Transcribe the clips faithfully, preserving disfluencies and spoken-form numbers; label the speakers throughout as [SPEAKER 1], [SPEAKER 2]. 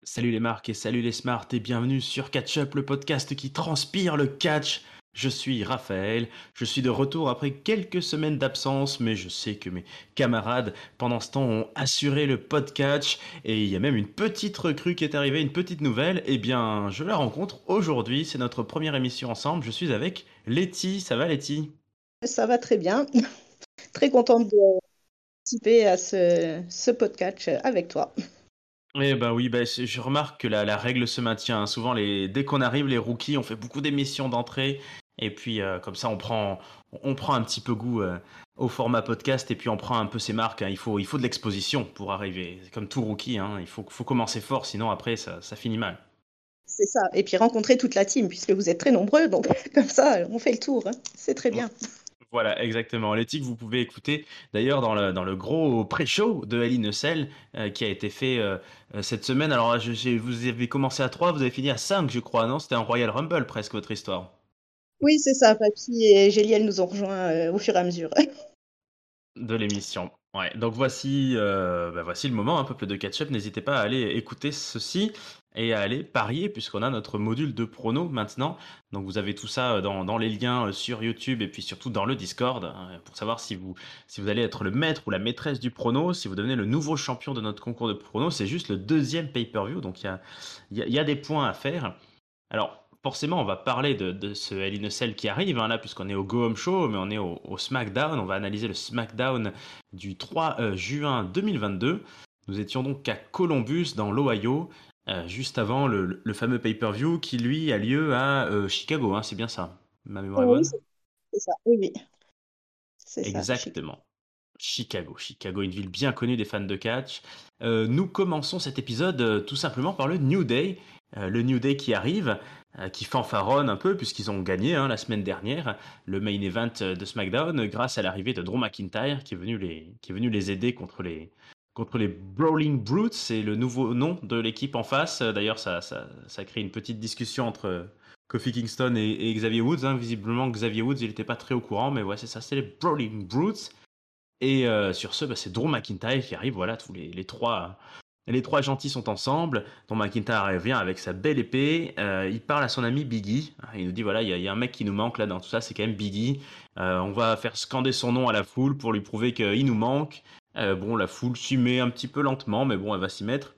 [SPEAKER 1] Salut les marques et salut les smarts et bienvenue sur Catch Up, le podcast qui transpire le catch. Je suis Raphaël, je suis de retour après quelques semaines d'absence, mais je sais que mes camarades pendant ce temps ont assuré le podcast et il y a même une petite recrue qui est arrivée, une petite nouvelle. Eh bien, je la rencontre aujourd'hui, c'est notre première émission ensemble. Je suis avec Letty, ça va Letty?
[SPEAKER 2] Ça va très bien. Très contente de participer à ce, ce podcast avec toi.
[SPEAKER 1] Eh ben oui, ben, je je remarque que la, la règle se maintient, hein. Souvent, les, dès qu'on arrive, les rookies, on fait beaucoup d'émissions d'entrée. Et puis, euh, comme ça, on prend, on prend un petit peu goût euh, au format podcast et puis on prend un peu ses marques, hein. Il faut, il faut de l'exposition pour arriver. C'est comme tout rookie, hein. Il faut, faut commencer fort, sinon après, ça, ça finit mal.
[SPEAKER 2] C'est ça. Et puis rencontrer toute la team, puisque vous êtes très nombreux. Donc, comme ça, on fait le tour, hein. C'est très bien.
[SPEAKER 1] Voilà, exactement. L'éthique, vous pouvez écouter d'ailleurs dans le, dans le gros pré-show de Ali Nussel euh, qui a été fait euh, euh, cette semaine. Alors, je- j'ai- vous avez commencé à trois, vous avez fini à cinq, je crois, non? C'était un Royal Rumble presque votre histoire.
[SPEAKER 2] Oui, c'est ça. Papy et Géliel nous ont rejoints euh, au fur et à mesure.
[SPEAKER 1] De l'émission. Ouais, donc voici, euh, bah voici le moment, un peuple de catch-up. N'hésitez pas à aller écouter ceci et à aller parier, puisqu'on a notre module de prono maintenant. Donc vous avez tout ça dans, dans les liens euh, sur YouTube et puis surtout dans le Discord, hein, pour savoir si vous, si vous allez être le maître ou la maîtresse du prono, si vous devenez le nouveau champion de notre concours de prono. C'est juste le deuxième pay-per-view, donc il y a, il y a- il y a des points à faire. Alors, forcément, on va parler de, de ce Hell in a Cell qui arrive, hein, là, puisqu'on est au Go Home Show, mais on est au, au SmackDown. On va analyser le SmackDown du trois euh, juin deux mille vingt-deux. Nous étions donc à Columbus, dans l'Ohio, euh, juste avant le, le fameux pay-per-view qui, lui, a lieu à euh, Chicago, hein, c'est bien ça. Ma mémoire est
[SPEAKER 2] Oui,
[SPEAKER 1] bonne?
[SPEAKER 2] c'est c'est ça. Oui, oui, c'est ça. Chic.
[SPEAKER 1] Exactement. Chicago. Chicago, une ville bien connue des fans de catch. Euh, nous commençons cet épisode euh, tout simplement par le New Day. Euh, le New Day qui arrive, euh, qui fanfaronne un peu puisqu'ils ont gagné hein, la semaine dernière le main event euh, de SmackDown euh, grâce à l'arrivée de Drew McIntyre qui est venu les, qui est venu les aider contre les, contre les Brawling Brutes. C'est le nouveau nom de l'équipe en face. Euh, D'ailleurs, ça, ça, ça crée une petite discussion entre euh, Kofi Kingston et, et Xavier Woods, hein. Visiblement, Xavier Woods, il n'était pas très au courant, mais ouais, c'est ça, c'est les Brawling Brutes. Et euh, sur ce, bah, c'est Drew McIntyre qui arrive. Voilà, tous les, les trois, les trois gentils sont ensemble. Drew McIntyre vient avec sa belle épée. Euh, il parle à son ami Biggie. Il nous dit voilà, il y, a- il y a un mec qui nous manque là dans tout ça, c'est quand même Biggie. Euh, on va faire scander son nom à la foule pour lui prouver qu'il nous manque. Euh, bon, la foule s'y met un petit peu lentement, mais bon, elle va s'y mettre.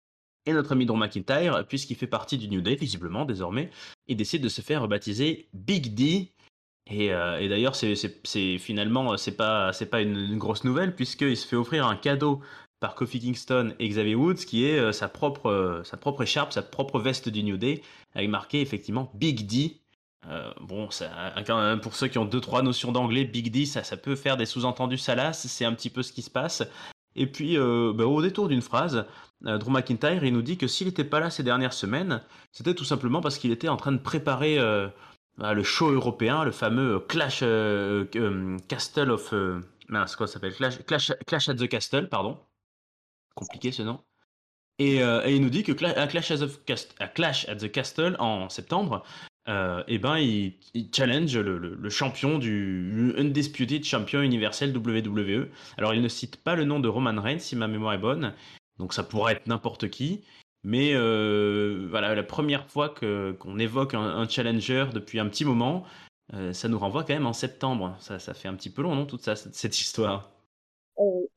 [SPEAKER 1] Et notre ami Drew McIntyre, puisqu'il fait partie du New Day, visiblement, désormais, il décide de se faire baptiser Big D. Et, euh, et d'ailleurs, c'est, c'est, c'est finalement, c'est pas, c'est pas une, une grosse nouvelle, puisqu'il se fait offrir un cadeau par Kofi Kingston et Xavier Woods, qui est euh, sa, propre, euh, sa propre écharpe, sa propre veste du New Day, avec marqué effectivement Big D. Euh, bon, ça, quand même, pour ceux qui ont deux trois notions d'anglais, Big D, ça, ça peut faire des sous-entendus salaces, c'est un petit peu ce qui se passe. Et puis, euh, bah, au détour d'une phrase, euh, Drew McIntyre, il nous dit que s'il n'était pas là ces dernières semaines, c'était tout simplement parce qu'il était en train de préparer euh, bah, le show européen, le fameux Clash euh, euh, Castle of... Euh, mince, quoi ça s'appelle Clash, Clash, Clash at the Castle, pardon. Compliqué ce nom. Et, euh, et il nous dit que Cla- à Clash, at the Cast- à Clash at the Castle en septembre, euh, eh ben, il, il challenge le, le- le champion du le Undisputed Champion universel W W E. Alors il ne cite pas le nom de Roman Reigns si ma mémoire est bonne, donc ça pourrait être n'importe qui. Mais euh, voilà, la première fois que, qu'on évoque un, un challenger depuis un petit moment, euh, ça nous renvoie quand même en septembre. Ça, ça fait un petit peu long, non, toute ça, cette, cette histoire.
[SPEAKER 2] Euh,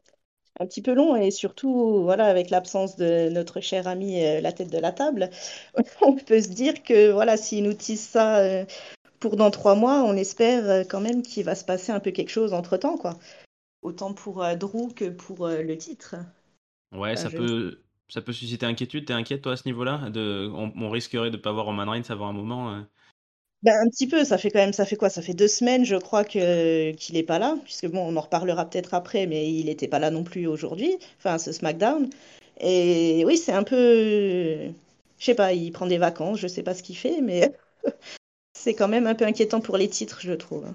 [SPEAKER 2] un petit peu long et surtout, voilà, avec l'absence de notre cher ami euh, la tête de la table, on peut se dire que, voilà, s'il nous tisse ça euh, pour dans trois mois, on espère euh, quand même qu'il va se passer un peu quelque chose entre-temps, quoi. Autant pour euh, Drew que pour euh, le titre.
[SPEAKER 1] Ouais,
[SPEAKER 2] Enfin,
[SPEAKER 1] ça
[SPEAKER 2] je ne sais
[SPEAKER 1] peut, ça peut susciter inquiétude. T'es inquiète, toi, à ce niveau-là? De, on, on risquerait de pas voir Roman Reigns avant un moment. euh.
[SPEAKER 2] ben, un petit peu, ça fait quand même, ça fait quoi? Ça fait deux semaines, je crois, que qu'il est pas là, puisque bon, on en reparlera peut-être après, mais il n'était pas là non plus aujourd'hui, enfin, ce SmackDown. Et oui, c'est un peu, je sais pas, il prend des vacances, je sais pas ce qu'il fait, mais c'est quand même un peu inquiétant pour les titres, je trouve.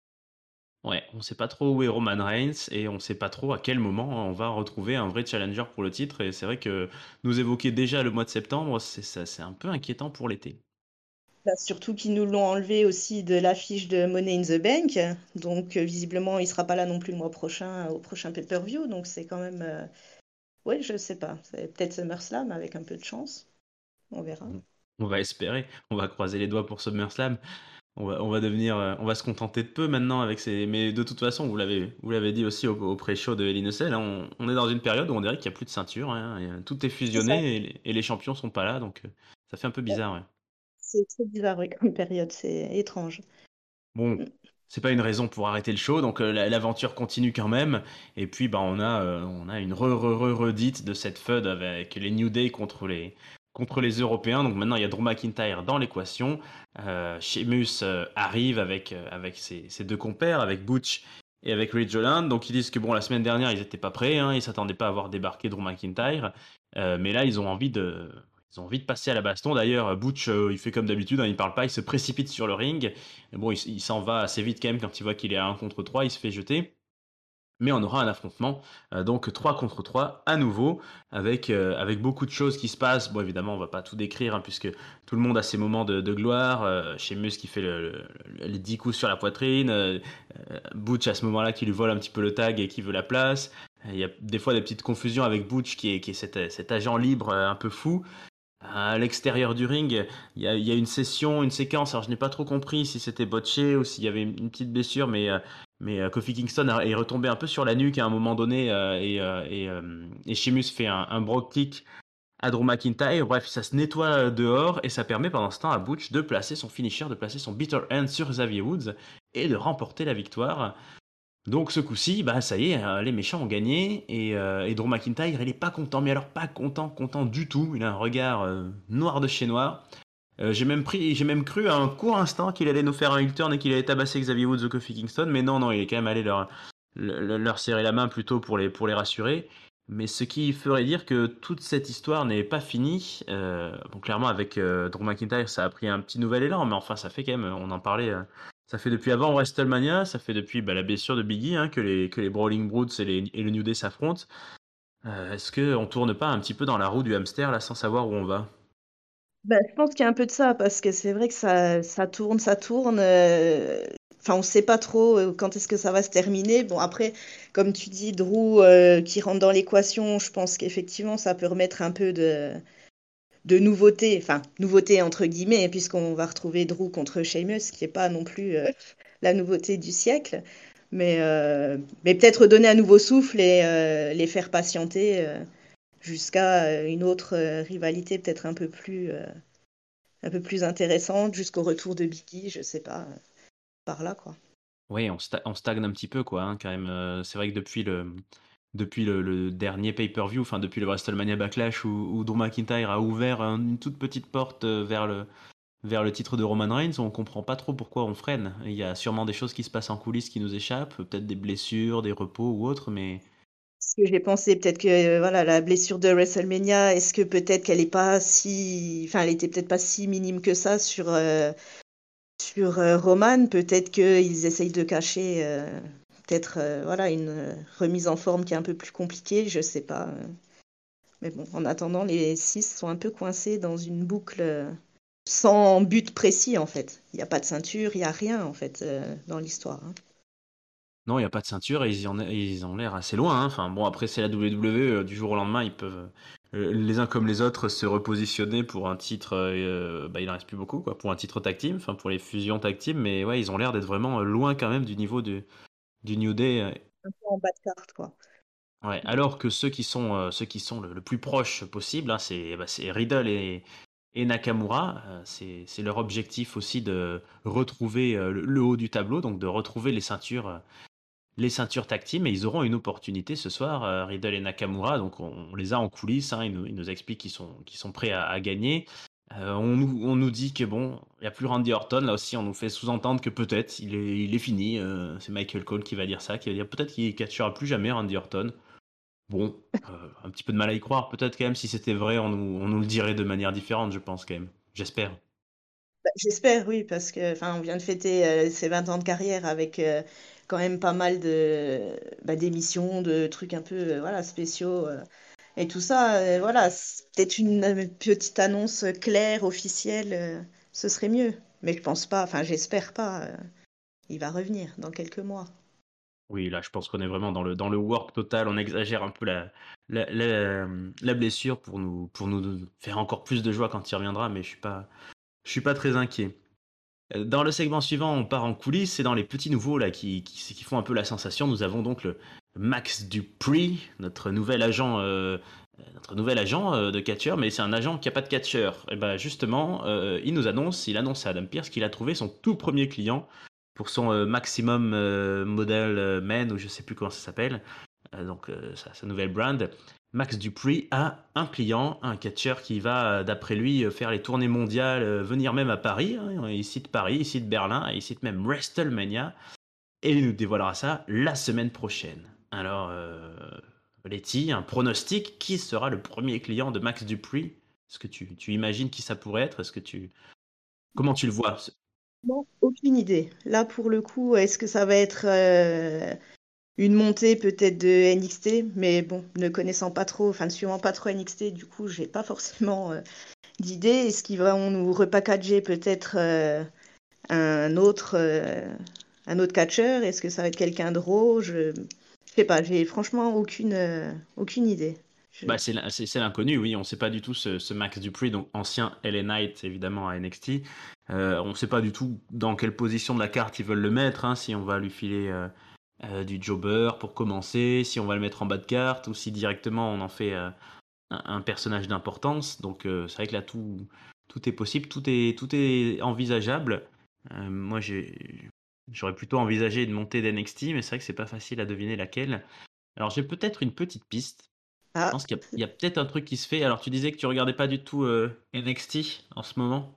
[SPEAKER 1] Ouais, on sait pas trop où est Roman Reigns et on sait pas trop à quel moment on va retrouver un vrai challenger pour le titre. Et c'est vrai que nous évoquer déjà le mois de septembre, c'est ça, c'est un peu inquiétant pour l'été.
[SPEAKER 2] Bah, surtout qu'ils nous l'ont enlevé aussi de l'affiche de Money in the Bank, donc euh, visiblement il sera pas là non plus le mois prochain au prochain pay-per-view, donc c'est quand même, euh, Oui, je sais pas. C'est peut-être SummerSlam avec un peu de chance. On verra.
[SPEAKER 1] On on va espérer, on va croiser les doigts pour SummerSlam. On va, on va devenir, euh, on va se contenter de peu maintenant avec ces. Mais de toute façon, vous l'avez, vous l'avez dit aussi au, au pré-show de Hell in a Cell, hein, on, on est dans une période où on dirait qu'il n'y a plus de ceinture, hein, et, euh, tout est
[SPEAKER 2] C'est ça.
[SPEAKER 1] fusionné et, les- et les champions sont pas là, donc euh, ça fait un peu
[SPEAKER 2] Ouais.
[SPEAKER 1] bizarre, ouais.
[SPEAKER 2] C'est très bizarre, oui, comme période. C'est étrange.
[SPEAKER 1] Bon,
[SPEAKER 2] Mm.
[SPEAKER 1] c'est pas une raison pour arrêter le show, donc euh, la- l'aventure continue quand même. Et puis, bah, on a, euh, on a une re, re, re, redite de cette feud avec les New Day contre les, contre les Européens. Donc maintenant, il y a Drew McIntyre dans l'équation. Euh, Sheamus euh, arrive avec, euh, avec ses, ses deux compères, avec Butch et avec Ridge Holland. Donc ils disent que bon, la semaine dernière, ils étaient pas prêts, hein, ils s'attendaient pas à voir débarquer Drew McIntyre. Euh, mais là, ils ont envie de, ils ont envie de passer à la baston. D'ailleurs, Butch, euh, il fait comme d'habitude, hein, il parle pas, il se précipite sur le ring. Mais bon, il, il s'en va assez vite quand même quand il voit qu'il est à un contre trois, il se fait jeter. Mais on aura un affrontement, euh, donc trois contre trois à nouveau, avec, euh, avec beaucoup de choses qui se passent. Bon, évidemment, on va pas tout décrire, hein, puisque tout le monde a ses moments de, de gloire. Euh, Sheamus qui fait le, le- le- les dix coups sur la poitrine. Euh, euh, Butch à ce moment-là qui lui vole un petit peu le tag et qui veut la place. Il y a des fois des petites confusions avec Butch qui est, qui est cet, cet agent libre euh, un peu fou. À l'extérieur du ring, il y a, il y a une session, une séquence. Alors, je n'ai pas trop compris si c'était botché ou s'il y avait une, une petite blessure, mais, euh, mais euh, Kofi Kingston a- est retombé un peu sur la nuque à un moment donné euh, et, euh, et, euh, et Sheamus fait un, un brogue kick à Drew McIntyre. Bref, ça se nettoie euh, dehors et ça permet pendant ce temps à Butch de placer son finisher, de placer son bitter hand sur Xavier Woods et de remporter la victoire. Donc ce coup-ci, bah ça y est, euh, les méchants ont gagné et, euh, et Drew McIntyre, il est pas content, mais alors pas content, content du tout. Il a un regard euh, noir de chez noir. Euh, j'ai même pris, j'ai même cru à un court instant qu'il allait nous faire un U-turn et qu'il allait tabasser Xavier Woods ou Kofi Kingston, mais non, non, il est quand même allé leur, leur, leur serrer la main plutôt pour les, pour les rassurer. Mais ce qui ferait dire que toute cette histoire n'est pas finie. Euh, bon, clairement, avec euh, Drew McIntyre, ça a pris un petit nouvel élan, mais enfin, ça fait quand même, on en parlait, euh, ça fait depuis avant WrestleMania, ça fait depuis bah, la blessure de Biggie hein, que, les, que les Brawling Brutes et, les, et le New Day s'affrontent. Euh, est-ce qu'on tourne pas un petit peu dans la roue du hamster là sans savoir où on va?
[SPEAKER 2] Ben, je pense qu'il y a un peu de ça, parce que c'est vrai que ça, ça tourne, ça tourne. euh, Enfin, on ne sait pas trop euh, quand est-ce que ça va se terminer. Bon, après, comme tu dis, Drew euh, qui rentre dans l'équation, je pense qu'effectivement, ça peut remettre un peu de, de nouveauté. Enfin, nouveauté entre guillemets, puisqu'on va retrouver Drew contre Sheamus, qui n'est pas non plus euh, la nouveauté du siècle. Mais, euh, mais peut-être donner un nouveau souffle et euh, les faire patienter euh, jusqu'à euh, une autre euh, rivalité peut-être un peu plus. euh, un peu plus intéressante jusqu'au retour de Biggie, je sais pas, euh, par là, quoi.
[SPEAKER 1] Oui, on, sta- on stagne un petit peu, quoi, hein, quand même. Euh, c'est vrai que depuis le, depuis le, le dernier pay-per-view, enfin depuis le WrestleMania Backlash où, où Drew McIntyre a ouvert un- une toute petite porte euh, vers le, vers le titre de Roman Reigns, on comprend pas trop pourquoi on freine. Il y a sûrement des choses qui se passent en coulisses qui nous échappent, peut-être des blessures, des repos ou autres, mais
[SPEAKER 2] Parce que j'ai pensé peut-être que euh, voilà la blessure de WrestleMania, est-ce que peut-être qu'elle est pas si, enfin elle était peut-être pas si minime que ça sur euh, sur euh, Roman, peut-être qu'ils essayent de cacher euh, peut-être euh, voilà une euh, remise en forme qui est un peu plus compliquée, je sais pas. euh. Mais bon, en attendant, les six sont un peu coincés dans une boucle euh, sans but précis en fait. Il n'y a pas de ceinture, il n'y a rien en fait euh, dans l'histoire, hein.
[SPEAKER 1] non, il n'y a pas de ceinture et ils en, ils ont l'air assez loin, hein. Enfin bon, après c'est la W W E, euh, du jour au lendemain, ils peuvent, euh, les uns comme les autres, se repositionner pour un titre, euh, bah, il en reste plus beaucoup, quoi, pour un titre tag team, enfin pour les fusions tag team, mais ouais, ils ont l'air d'être vraiment euh, loin quand même du niveau du, du New Day. euh.
[SPEAKER 2] Un peu en bas de carte, quoi.
[SPEAKER 1] Ouais, alors que ceux qui sont, euh, ceux qui sont le, le plus proches possible, hein, c'est bah, c'est Riddle et, et Nakamura. Euh, c'est c'est leur objectif aussi de retrouver euh, le, le haut du tableau, donc de retrouver les ceintures, euh, les ceintures tag team. Et ils auront une opportunité ce soir, euh, Riddle et Nakamura. Donc on, on les a en coulisses, hein, ils nous, ils nous expliquent qu'ils sont, qu'ils sont prêts à, à gagner. Euh, on, nous, on nous dit que bon, il n'y a plus Randy Orton. Là aussi, on nous fait sous-entendre que peut-être il est, il est fini. Euh, c'est Michael Cole qui va dire ça, qui va dire peut-être qu'il ne catchera plus jamais Randy Orton. Bon, euh, un petit peu de mal à y croire, peut-être quand même, si c'était vrai, on nous, on nous le dirait de manière différente, je pense quand même. J'espère.
[SPEAKER 2] Bah, j'espère, oui, parce que, enfin, on vient de fêter euh, ses vingt ans de carrière avec euh, quand même pas mal de bah, d'émissions, de trucs un peu euh, voilà, spéciaux euh, et tout ça. Euh, voilà, c'est peut-être une euh, petite annonce claire, officielle, euh, ce serait mieux. Mais je pense pas, enfin, j'espère pas. Euh, il va revenir dans quelques mois.
[SPEAKER 1] Oui, là, je pense qu'on est vraiment dans le, dans le work total. On exagère un peu la, la, la, la blessure pour nous, pour nous faire encore plus de joie quand il reviendra, mais je suis pas, je suis pas très inquiet. Euh, Dans le segment suivant, on part en coulisses. C'est dans les petits nouveaux là qui, qui, qui font un peu la sensation. Nous avons donc le Max Dupree, notre nouvel agent, euh, notre nouvel agent euh, de catcheur, mais c'est un agent qui a pas de catcheur. Et ben justement, euh, il nous annonce, il annonce à Adam Pearce qu'il a trouvé son tout premier client pour son euh, maximum euh, model euh, man ou je sais plus comment ça s'appelle. Euh, donc euh, sa, sa nouvelle brand. Max Dupree a un client, un catcheur qui va, euh, d'après lui, euh, faire les tournées mondiales, euh, venir même à Paris. Hein. Il cite Paris, il cite Berlin, et il cite même WrestleMania. Et il nous dévoilera ça la semaine prochaine. Alors, euh, Letty, un pronostic, qui sera le premier client de Max Dupree? Est-ce que tu, tu imagines qui ça pourrait être? Est-ce que tu... Comment tu le vois?
[SPEAKER 2] Non, aucune idée. Là, pour le coup, est-ce que ça va être euh, une montée peut-être de N X T? Mais bon, ne connaissant pas trop, enfin ne suivant pas trop N X T, du coup, j'ai pas forcément euh, d'idée. Est-ce qu'ils vont nous repackager peut-être euh, un autre, euh, un autre catcheur? Est-ce que ça va être quelqu'un de Raw? Je, je sais pas, j'ai franchement aucune, euh, aucune idée. Je...
[SPEAKER 1] Bah, c'est l'in- c'est- c'est l'inconnu, oui. On ne sait pas du tout ce, ce Max Dupree, donc ancien L A Knight évidemment à N X T. Euh, on ne sait pas du tout dans quelle position de la carte ils veulent le mettre, hein, si on va lui filer euh, euh, du jobber pour commencer, si on va le mettre en bas de carte, ou si directement on en fait euh, un, un personnage d'importance. Donc euh, c'est vrai que là tout, tout est possible, tout est, tout est envisageable. Euh, moi j'ai, j'aurais plutôt envisagé une montée d'N X T, mais c'est vrai que c'est pas facile à deviner laquelle. Alors j'ai peut-être une petite piste. Je
[SPEAKER 2] Ah,
[SPEAKER 1] pense qu'il y a, il y a peut-être un truc qui se fait. Alors, tu disais que tu regardais pas du tout euh, N X T en ce moment?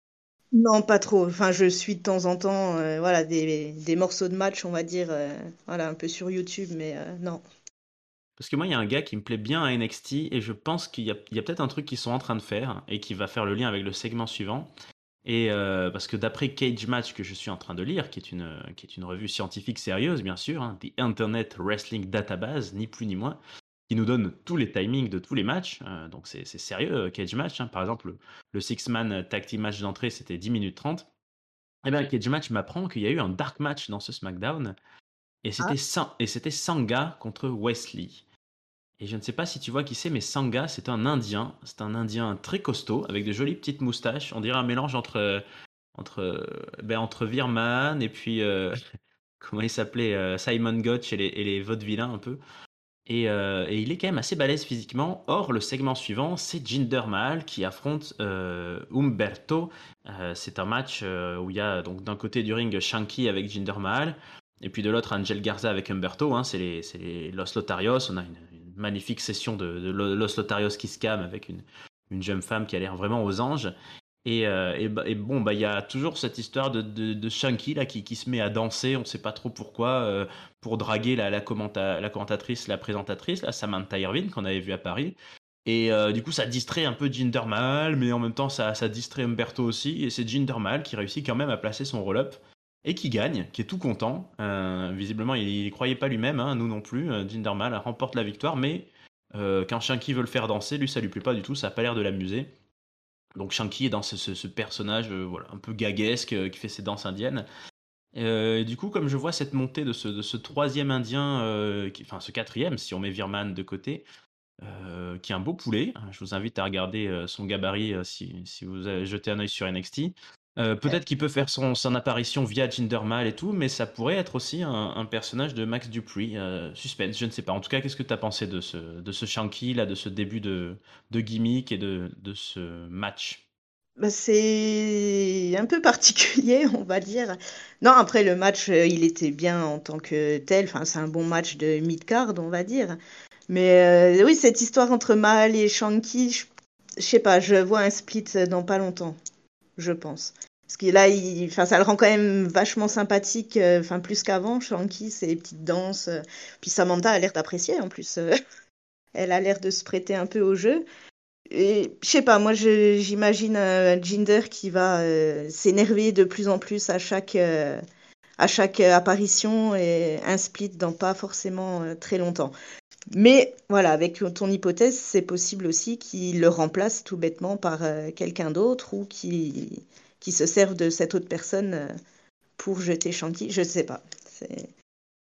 [SPEAKER 2] non, pas trop. Enfin, je suis de temps en temps, euh, voilà, des, des morceaux de match, on va dire, euh, voilà, un peu sur YouTube, mais euh, non.
[SPEAKER 1] Parce que moi, il y a un gars qui me plaît bien à N X T et je pense qu'il y a, il y a peut-être un truc qu'ils sont en train de faire et qui va faire le lien avec le segment suivant. Et euh, parce que d'après Cage Match que je suis en train de lire, qui est une, qui est une revue scientifique sérieuse, bien sûr, hein, The Internet Wrestling Database, ni plus ni moins, qui nous donne tous les timings de tous les matchs. Euh, donc c'est c'est sérieux, euh, Cage Match. Hein. Par exemple, le, le Six-Man Tag Team Match d'entrée, c'était dix minutes trente. Eh bien, Cage Match m'apprend qu'il y a eu un dark match dans ce SmackDown et
[SPEAKER 2] Ah,
[SPEAKER 1] c'était San- et c'était Sangha contre Wesley. Et je ne sais pas si tu vois qui c'est, mais Sangha, c'est un Indien. C'est un Indien très costaud avec de jolies petites moustaches. On dirait un mélange entre entre euh, ben, entre Virman et puis euh, comment il s'appelait euh, Simon Gotch et les, et les vaudevillains un peu. Et, euh, et il est quand même assez balèze physiquement. Or, le segment suivant, c'est Jinder Mahal qui affronte euh, Humberto. Euh, c'est un match euh, où il y a donc d'un côté du ring Shanky avec Jinder Mahal, et puis de l'autre Angel Garza avec Humberto. Hein, c'est les, c'est les Los Lotarios. On a une, une magnifique session de, de Los Lotarios qui se calme avec une, une jeune femme qui a l'air vraiment aux anges. Et, euh, et, bah- et bon, bah, il y a toujours cette histoire de, de, de Shanky là, qui, qui se met à danser, on ne sait pas trop pourquoi, euh, pour draguer la, la, commenta- la commentatrice, la présentatrice, là, Samantha Irvine, qu'on avait vue à Paris. Et euh, du coup, ça distrait un peu Jinder Mahal, mais en même temps, ça, ça distrait Humberto aussi. Et c'est Jinder Mahal qui réussit quand même à placer son roll-up et qui gagne, qui est tout content. Euh, visiblement, il ne croyait pas lui-même, hein, nous non plus. Euh, Jinder Mahal remporte la victoire, mais euh, quand Shanky veut le faire danser, lui, ça lui plaît pas du tout, ça n'a pas l'air de l'amuser. Donc Shanky est dans ce, ce- ce personnage euh, voilà, un peu gaguesque euh, qui fait ses danses indiennes. Euh, et du coup, comme je vois cette montée de ce, de ce troisième indien, euh, qui- enfin ce quatrième, si on met Virman de côté, euh, qui est un beau poulet, hein, je vous invite à regarder euh, son gabarit euh, si, si vous avez jeté un œil sur N X T. Euh,
[SPEAKER 2] ouais.
[SPEAKER 1] peut-être qu'il peut faire son, son apparition via Jinder Mahal et tout, mais ça pourrait être aussi un, un personnage de Max Dupree. Euh, suspense, je ne sais pas. En tout cas, qu'est-ce que tu as pensé de ce, de ce Shanky, là, de ce début de, de gimmick et de, de ce match?
[SPEAKER 2] Bah, c'est un peu particulier, on va dire. Non, après le match, euh, il était bien en tant que tel. Enfin, c'est un bon match de mid-card, on va dire. Mais euh, oui, cette histoire entre Mahal et Shanky, je, je sais pas, je vois un split dans pas longtemps, je pense. Parce que là, il, enfin, ça le rend quand même vachement sympathique, euh, enfin plus qu'avant. Shanky, ses petites danses. euh, Puis Samantha a l'air d'apprécier en plus. euh, Elle a l'air de se prêter un peu au jeu. Et je sais pas, moi je- j'imagine un Jinder qui va euh, s'énerver de plus en plus à chaque, euh, à chaque euh, apparition et un split dans pas forcément euh, très longtemps. Mais voilà, avec ton hypothèse, c'est possible aussi qu'il le remplace tout bêtement par euh, quelqu'un d'autre ou qui, qui se serve de cette autre personne euh, pour jeter Shanky. Je sais pas. C'est...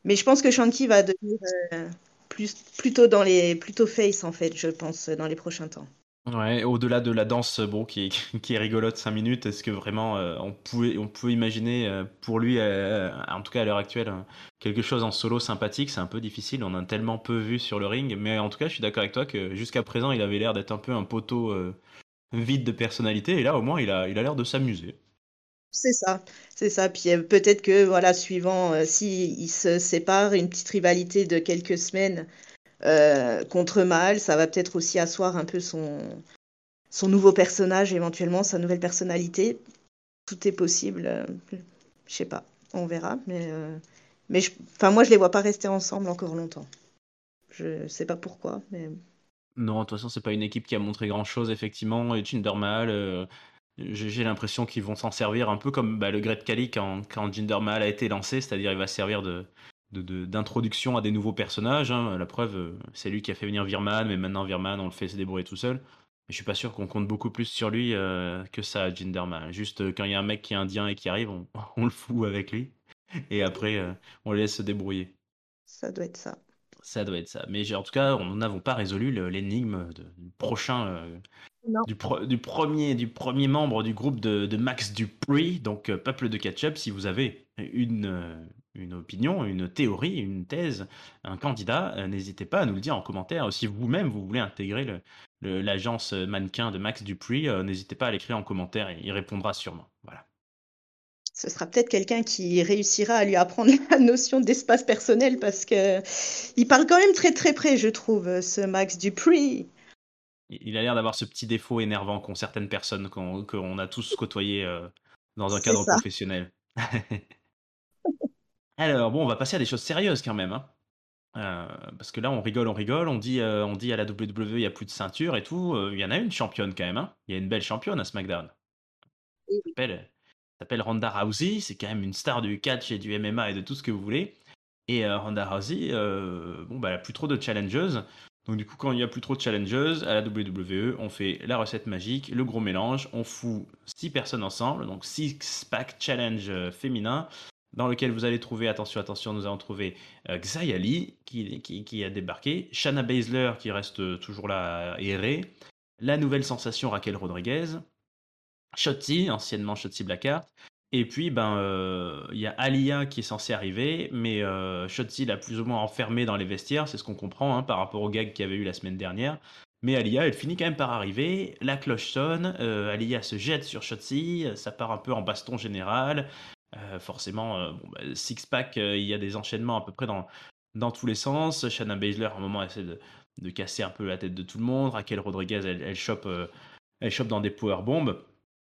[SPEAKER 2] Mais je pense que Shanky va devenir euh, plus, plutôt dans les plutôt face en fait, je pense, dans les prochains temps.
[SPEAKER 1] Ouais, au-delà de la danse, bon, qui est, qui est rigolote cinq minutes, est-ce que vraiment euh, on pouvait, on peut imaginer euh, pour lui, euh, en tout cas à l'heure actuelle, euh, quelque chose en solo sympathique? C'est un peu difficile, on en a tellement peu vu sur le ring, mais en tout cas, je suis d'accord avec toi que jusqu'à présent, il avait l'air d'être un peu un poteau euh, vide de personnalité, et là, au moins, il a, il a l'air de s'amuser.
[SPEAKER 2] C'est ça, c'est ça. Puis euh, peut-être que voilà, suivant euh, si ils se séparent, une petite rivalité de quelques semaines euh, contre Mahal, ça va peut-être aussi asseoir un peu son son nouveau personnage, éventuellement sa nouvelle personnalité. Tout est possible. euh, je sais pas, on verra. Mais euh, mais je- enfin moi je les vois pas rester ensemble encore longtemps. Je sais pas pourquoi, mais
[SPEAKER 1] Non, de toute façon, c'est pas une équipe qui a montré grand-chose, effectivement, et Jinder Mahal, euh, j'ai j'ai l'impression qu'ils vont s'en servir un peu comme bah, le Great Khali quand, quand Jinder Mahal a été lancé, c'est-à-dire il va servir de, de- de- d'introduction à des nouveaux personnages, hein. La preuve, euh, c'est lui qui a fait venir Virman, mais maintenant Virman, on le fait se débrouiller tout seul. Mais je suis pas sûr qu'on compte beaucoup plus sur lui euh, que ça, Jinder Mahal. Juste euh, quand il y a un mec qui est indien et qui arrive, on, on le fout avec lui, et après, euh, on le laisse se débrouiller.
[SPEAKER 2] ça doit être ça.
[SPEAKER 1] Ça doit être ça. Mais j'ai- en tout cas, on n'avons pas résolu le- l'énigme de- du prochain, euh,
[SPEAKER 2] Non.
[SPEAKER 1] du, pro- du premier, du premier membre du groupe de, de Max Dupree, donc euh, Peuple de Ketchup. Si vous avez une, euh, une opinion, une théorie, une thèse, un candidat, euh, n'hésitez pas à nous le dire en commentaire. Si vous-même vous voulez intégrer le- le- l'agence mannequin de Max Dupree, euh, n'hésitez pas à l'écrire en commentaire, il répondra sûrement. Voilà.
[SPEAKER 2] Ce sera peut-être quelqu'un qui réussira à lui apprendre la notion d'espace personnel parce que il parle quand même très très près, je trouve, ce Max Dupree.
[SPEAKER 1] Il a l'air d'avoir ce petit défaut énervant qu'ont certaines personnes qu'on qu'on a tous côtoyé euh, dans un
[SPEAKER 2] C'est
[SPEAKER 1] cadre
[SPEAKER 2] ça.
[SPEAKER 1] professionnel. Alors, bon, on va passer à des choses sérieuses quand même, hein. Euh, parce que là, on rigole, on rigole, on dit, euh, on dit à la W W E, il n'y a plus de ceinture et tout. Euh, Il y en a une championne quand même, hein. Il y a une belle championne à SmackDown.
[SPEAKER 2] Oui,
[SPEAKER 1] Elle s'appelle elle s'appelle Ronda Rousey. C'est quand même une star du catch et du M M A et de tout ce que vous voulez. Et euh, Ronda Rousey, euh, bon, bah, elle a plus trop de challengeuses. Donc, du coup, quand il n'y a plus trop de challengeuses, à la W W E, on fait la recette magique, le gros mélange. On fout six personnes ensemble, donc six pack challenge euh, féminin, dans lequel vous allez trouver, attention, attention, nous allons trouver euh, Xia Li, qui, qui, qui a débarqué, Shayna Baszler, qui reste euh, toujours là à errer, la nouvelle sensation Raquel Rodriguez, Shotzi, anciennement Shotzi Blackheart. Et puis, ben, euh, il y a Alia qui est censée arriver, mais euh, Shotzi l'a plus ou moins enfermée dans les vestiaires, c'est ce qu'on comprend hein, par rapport au gag qu'il y avait eu la semaine dernière. Mais Alia, elle finit quand même par arriver, la cloche sonne, euh, Alia se jette sur Shotzi, ça part un peu en baston général. Euh, forcément, euh, bon, bah, six-pack, euh, il y a des enchaînements à peu près dans, dans tous les sens. Shayna Baszler, à un moment, essaie de, de casser un peu la tête de tout le monde. Raquel Rodriguez, elle, elle chope, euh, elle chope dans des powerbombs.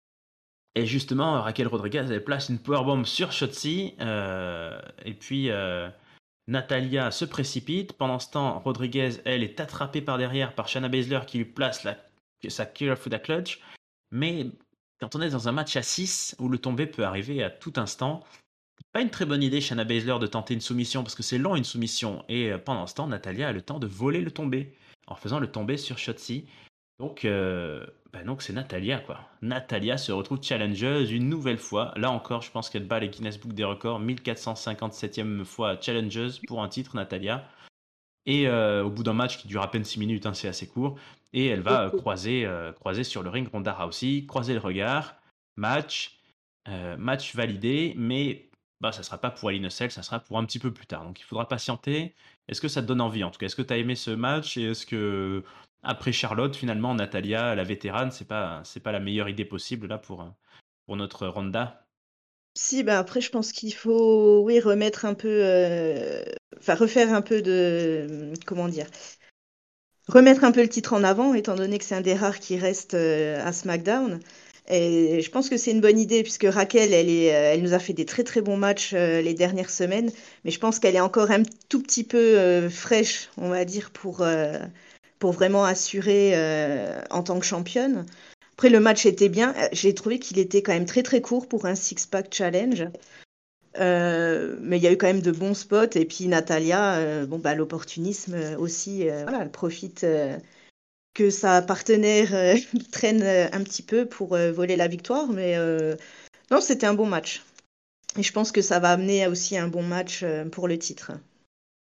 [SPEAKER 1] Et justement, Raquel Rodriguez, elle place une powerbomb sur Shotzi. Euh, et puis, euh, Natalia se précipite. Pendant ce temps, Rodriguez, elle, est attrapée par derrière par Shayna Baszler qui lui place la, sa Killer Fuda Clutch. Mais quand on est dans un match à six où le tombé peut arriver à tout instant, pas une très bonne idée, Shayna Baszler, de tenter une soumission parce que c'est long une soumission. Et euh, pendant ce temps, Natalia a le temps de voler le tombé en faisant le tombé sur Shotzi. Donc, euh, bah donc c'est Natalia, quoi. Natalia se retrouve challengeuse une nouvelle fois. Là encore, je pense qu'elle bat les Guinness Book des records. mille quatre cent cinquante-septième fois challengeuse pour un titre, Natalia. Et euh, au bout d'un match qui dure à peine six minutes, hein, c'est assez court. Et elle va euh, croiser, euh, croiser sur le ring Ronda Rousey, croiser le regard. Match, euh, match validé, mais bah, ça ne sera pas pour Hell in a Cell, ça sera pour un petit peu plus tard. Donc il faudra patienter. Est-ce que ça te donne envie en tout cas? Est-ce que tu as aimé ce match? Et est-ce que, après Charlotte, finalement, Natalia, la vétérane, c'est pas, c'est pas la meilleure idée possible là pour, euh, pour notre Ronda?
[SPEAKER 2] Si, bah après, je pense qu'il faut, oui, remettre un peu, euh, enfin, refaire un peu de, comment dire, remettre un peu le titre en avant, étant donné que c'est un des rares qui reste euh, à SmackDown. Et je pense que c'est une bonne idée, puisque Raquel, elle est, euh, elle nous a fait des très très bons matchs euh, les dernières semaines, mais je pense qu'elle est encore un tout petit peu euh, fraîche, on va dire, pour, euh, pour vraiment assurer euh, en tant que championne. Après, le match était bien. Euh, J'ai trouvé qu'il était quand même très très court pour un six-pack challenge. Euh, mais il y a eu quand même de bons spots. Et puis Natalia, euh, bon, bah, l'opportunisme euh, aussi, euh, voilà, elle profite euh, que sa partenaire euh, traîne euh, un petit peu pour euh, voler la victoire. Mais euh, non, c'était un bon match. Et je pense que ça va amener aussi un bon match euh, pour le titre.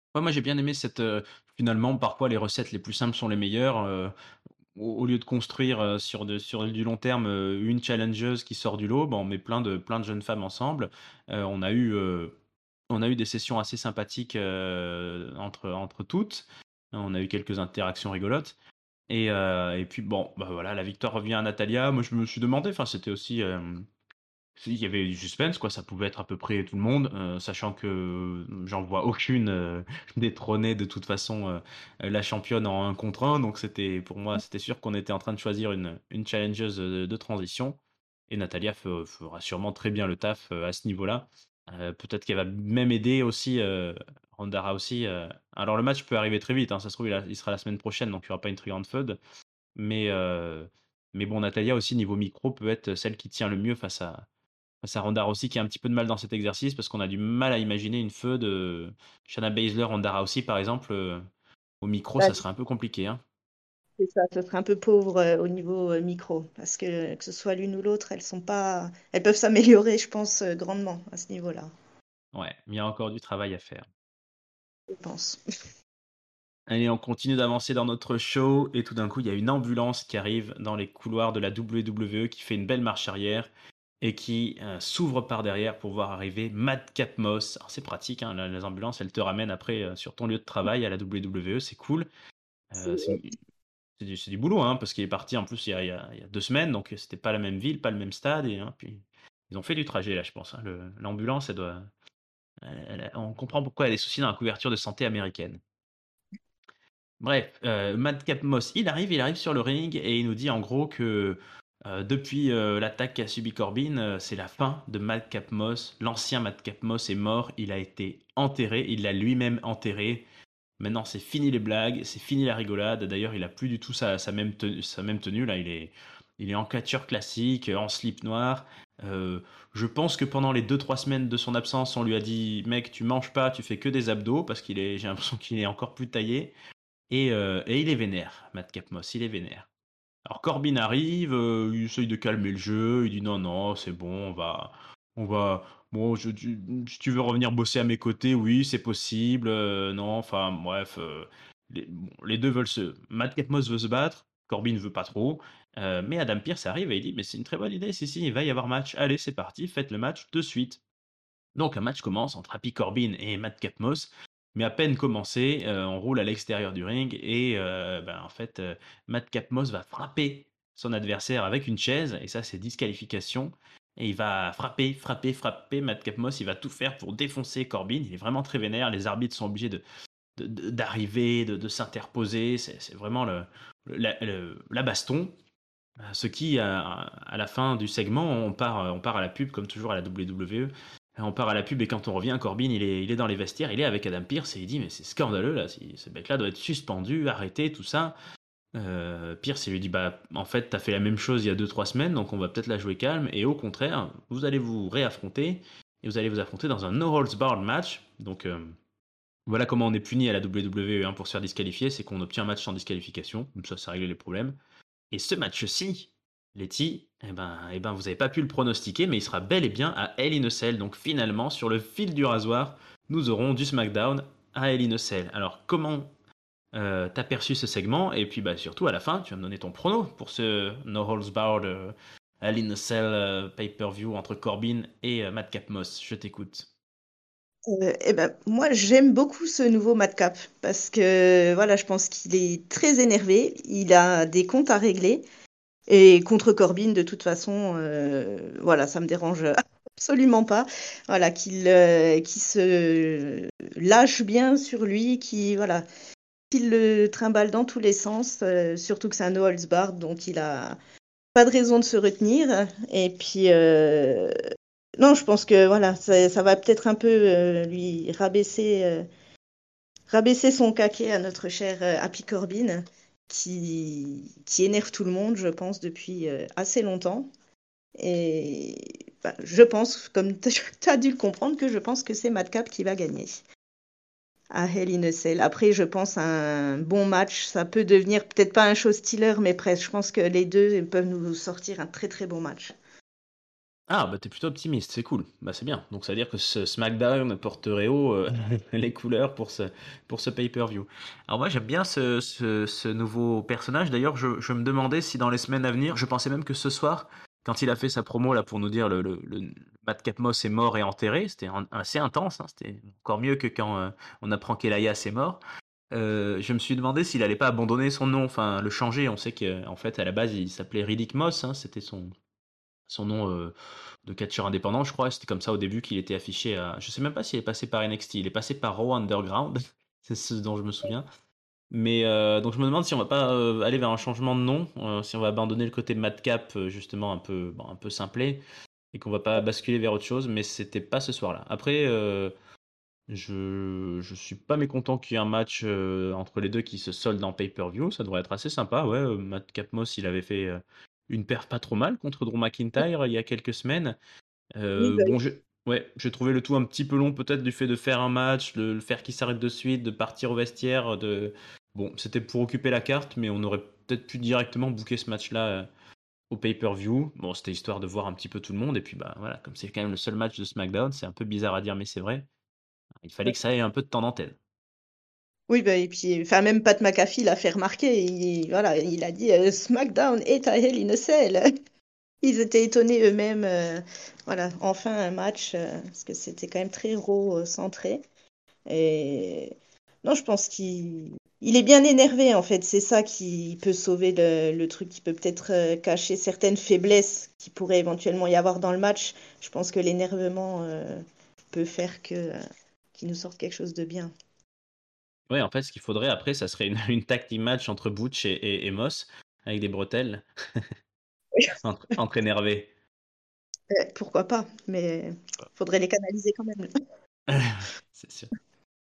[SPEAKER 1] Ouais, moi j'ai bien aimé cette, heu, finalement parfois les recettes les plus simples sont les meilleures, heu, au au lieu de construire, heu, sur de sur du long terme, heu, une challengeuse qui sort du lot, bah, on met plein de plein de jeunes femmes ensemble. Heu, on a eu, heu, on a eu des sessions assez sympathiques, heu, entre entre toutes. On a eu quelques interactions rigolotes et heu et puis bon, bah, voilà, la victoire revient à Natalia. Moi je me suis demandé, enfin c'était aussi, hem si, il y avait du suspense quoi, ça pouvait être à peu près tout le monde, heu, sachant que, heu, j'en vois aucune, heu, détrôner de toute façon, heu, la championne en un contre un donc c'était pour moi, c'était sûr qu'on était en train de choisir une, une challengeuse, heu, de transition et Natalia fe fera sûrement très bien le taf, heu, à ce niveau-là. Heu, peut-être qu'elle va même aider aussi, heu, Ronda Rousey, heu alors le match peut arriver très vite, hein, ça se trouve il a il sera la semaine prochaine donc il y aura pas une très grande feud mais heu, mais bon Natalia aussi niveau micro peut être celle qui tient le mieux face à Face à Ronda Rousey qui a un petit peu de mal dans cet exercice parce qu'on a du mal à imaginer une feud, heu, Shayna Baszler, Ronda Rousey par exemple, heu, au micro,
[SPEAKER 2] Bah,
[SPEAKER 1] ça serait un peu compliqué, hein.
[SPEAKER 2] c'est ça, ce serait un peu pauvre euh, au niveau euh, micro, parce que que ce soit l'une ou l'autre, elles sont pas, elles peuvent s'améliorer, je pense, euh, grandement à ce niveau-là,
[SPEAKER 1] Ouais, il y a encore du travail à faire.
[SPEAKER 2] je pense.
[SPEAKER 1] Allez, on continue d'avancer dans notre show et tout d'un coup, il y a une ambulance qui arrive dans les couloirs de la W W E qui fait une belle marche arrière et qui, heu, s'ouvre par derrière pour voir arriver Madcap Moss. Alors c'est pratique, hein, la les ambulances, elles te ramènent après, heu, sur ton lieu de travail à la W W E, c'est cool. Heu, c'est une C'est du c'est du boulot, hein, parce qu'il est parti en plus il y a il y a il y a deux semaines, donc c'était pas la même ville, pas le même stade et hein, puis ils ont fait du trajet là, je pense, hein. Le l'ambulance, elle doit elle elle on comprend pourquoi elle a des soucis dans la couverture de santé américaine. Bref, heu, Madcap Moss, il arrive il arrive sur le ring et il nous dit en gros que, heu, depuis, heu, l'attaque qu'a subi Corbin, heu, c'est la fin de Madcap Moss. L'ancien Madcap Moss est mort, il a été enterré, il l'a lui-même enterré. Maintenant, c'est fini les blagues, c'est fini la rigolade. D'ailleurs, il a plus du tout sa, sa même, tenue, sa même tenue. Là, il est, il est en catcheur classique, en slip noir. Euh, je pense que pendant les deux trois semaines de son absence, on lui a dit, mec, tu manges pas, tu fais que des abdos, parce qu'il est, j'ai l'impression qu'il est encore plus taillé. Et, euh, et il est vénère, Matt Capmos, il est vénère. Alors Corbin arrive, euh, il essaye de calmer le jeu, il dit non, non, c'est bon, on va, on va, bon, je, tu- si tu veux revenir bosser à mes côtés, oui, c'est possible, euh, non, enfin, bref, euh, les, bon, les deux veulent se, Matt Capmos veut se battre, Corbin veut pas trop, euh, mais Adam Pearce arrive et il dit, mais c'est une très bonne idée, si, si, il va y avoir match, allez, c'est parti, faites le match de suite. Donc un match commence entre Happy Corbin et Matt Capmos, mais à peine commencé, euh, on roule à l'extérieur du ring et euh, ben, en fait, euh, Matt Capmos va frapper son adversaire avec une chaise et ça c'est disqualification. Et il va frapper, frapper, frapper Matt Capmos, il va tout faire pour défoncer Corbin. Il est vraiment très vénère. Les arbitres sont obligés de, de- de- d'arriver, de, de s'interposer. C'est, c'est vraiment le, le- la, le- la baston. Euh, Ce qui, à, à la fin du segment, on part, on part à la pub, comme toujours à la W W E. On part à la pub et quand on revient, Corbin, il est, il est dans les vestiaires, il est avec Adam Pearce et il dit mais c'est scandaleux là, si- ce mec-là doit être suspendu, arrêté, tout ça. Euh, Pearce, il lui dit bah en fait t'as fait la même chose il y a deux trois semaines, donc on va peut-être la jouer calme et au contraire, vous allez vous réaffronter et vous allez vous affronter dans un no holds barred match. Donc euh, voilà comment on est puni à la W W E hein, pour se faire disqualifier, c'est qu'on obtient un match sans disqualification, comme ça ça règle les problèmes. Et ce match-ci, Letty, eh ben, eh ben, vous n'avez pas pu le pronostiquer, mais il sera bel et bien à Hell in a Cell. Donc finalement, sur le fil du rasoir, nous aurons du SmackDown à Hell in a Cell. Alors comment euh, t'as perçu ce segment? Et puis bah, surtout à la fin, tu vas me donner ton prono pour ce No Holds Barred euh, Hell in a Cell euh, pay-per-view entre Corbin et euh, Madcap Moss. Je t'écoute.
[SPEAKER 2] Euh, eh ben, moi, j'aime beaucoup ce nouveau Madcap parce que voilà, je pense qu'il est très énervé, il a des comptes à régler et contre Corbin, de toute façon, euh, voilà, ça me dérange absolument pas. Voilà, qu'il euh, qu'il se lâche bien sur lui, qui voilà, qu'il le trimballe dans tous les sens, euh, surtout que c'est un no holds barred, donc il a pas de raison de se retenir. Et puis, euh, non, je pense que voilà, ça, ça va peut-être un peu euh, lui rabaisser, euh, rabaisser son caquet à notre cher euh, Happy Corbin, qui, qui énerve tout le monde, je pense, depuis euh, assez longtemps. Et bah, je pense, comme tu as dû le comprendre, que je pense que c'est Madcap qui va gagner à Hell in a Cell. Après, je pense un bon match, ça peut devenir peut-être pas un show stealer, mais presque. Je pense que les deux peuvent nous sortir un très très bon match.
[SPEAKER 1] Ah, bah t'es plutôt optimiste, c'est cool. Bah c'est bien. Donc ça veut dire que ce SmackDown porterait haut euh, les couleurs pour ce, pour ce pay-per-view. Alors moi j'aime bien ce, ce, ce nouveau personnage. D'ailleurs, je, je me demandais si dans les semaines à venir, je pensais même que ce soir, quand il a fait sa promo là pour nous dire le, le, le Madcap Moss est mort et enterré, c'était un- assez intense, hein. C'était encore mieux que quand euh, on apprend qu'Elias est mort. Euh, je me suis demandé s'il allait pas abandonner son nom, enfin le changer. On sait qu'en fait à la base il s'appelait Riddick Moss, hein, c'était son, son nom euh, de catcheur indépendant, je crois. C'était comme ça au début qu'il était affiché à. Je sais même pas s'il est passé par N X T. Il est passé par Raw Underground. C'est ce dont je me souviens. Mais euh, donc je me demande si on va pas euh, aller vers un changement de nom, euh, si on va abandonner le côté madcap euh, justement un peu, bon, un peu simplé, et qu'on va pas basculer vers autre chose. Mais c'était pas ce soir-là. Après, euh, je je suis pas mécontent qu'il y ait un match euh, entre les deux qui se solde en pay-per-view. Ça devrait être assez sympa. Ouais, euh, Madcap Moss, il avait fait euh, une perf pas trop mal contre Drew McIntyre il y a quelques semaines.
[SPEAKER 2] Oui,
[SPEAKER 1] Euh,
[SPEAKER 2] bah,
[SPEAKER 1] bon, j'ai ouais, j'ai trouvé le tout un petit peu long peut-être du fait de faire un match, de le faire qu'il s'arrête de suite, de partir au vestiaire. De... Bon, c'était pour occuper la carte, mais on aurait peut-être pu directement booker ce match-là euh, au pay-per-view. Bon, c'était histoire de voir un petit peu tout le monde. Et puis, bah voilà, comme c'est quand même le seul match de SmackDown, c'est un peu bizarre à dire, mais c'est vrai. Il fallait que ça ait un peu de temps d'antenne.
[SPEAKER 2] oui, bah, et puis, enfin, même Pat McAfee l'a fait remarquer. Il, voilà, il a dit euh, SmackDown est à Hell in a Cell. Ils étaient étonnés eux-mêmes. Euh, voilà, enfin un match, euh, parce que c'était quand même très raw euh, centré. Et non, je pense qu'il il est bien énervé en fait. C'est ça qui peut sauver le, le truc, qui peut peut-être euh, cacher certaines faiblesses qui pourraient éventuellement y avoir dans le match. Je pense que l'énervement euh, peut faire que euh, qu'il nous sorte quelque chose de bien.
[SPEAKER 1] Ouais, en fait, ce qu'il faudrait après, ça serait une, une tag team match entre Butch et, et, et Moss, avec des bretelles, entre, entre énervés.
[SPEAKER 2] Euh, pourquoi pas, mais faudrait les canaliser quand même.
[SPEAKER 1] C'est sûr.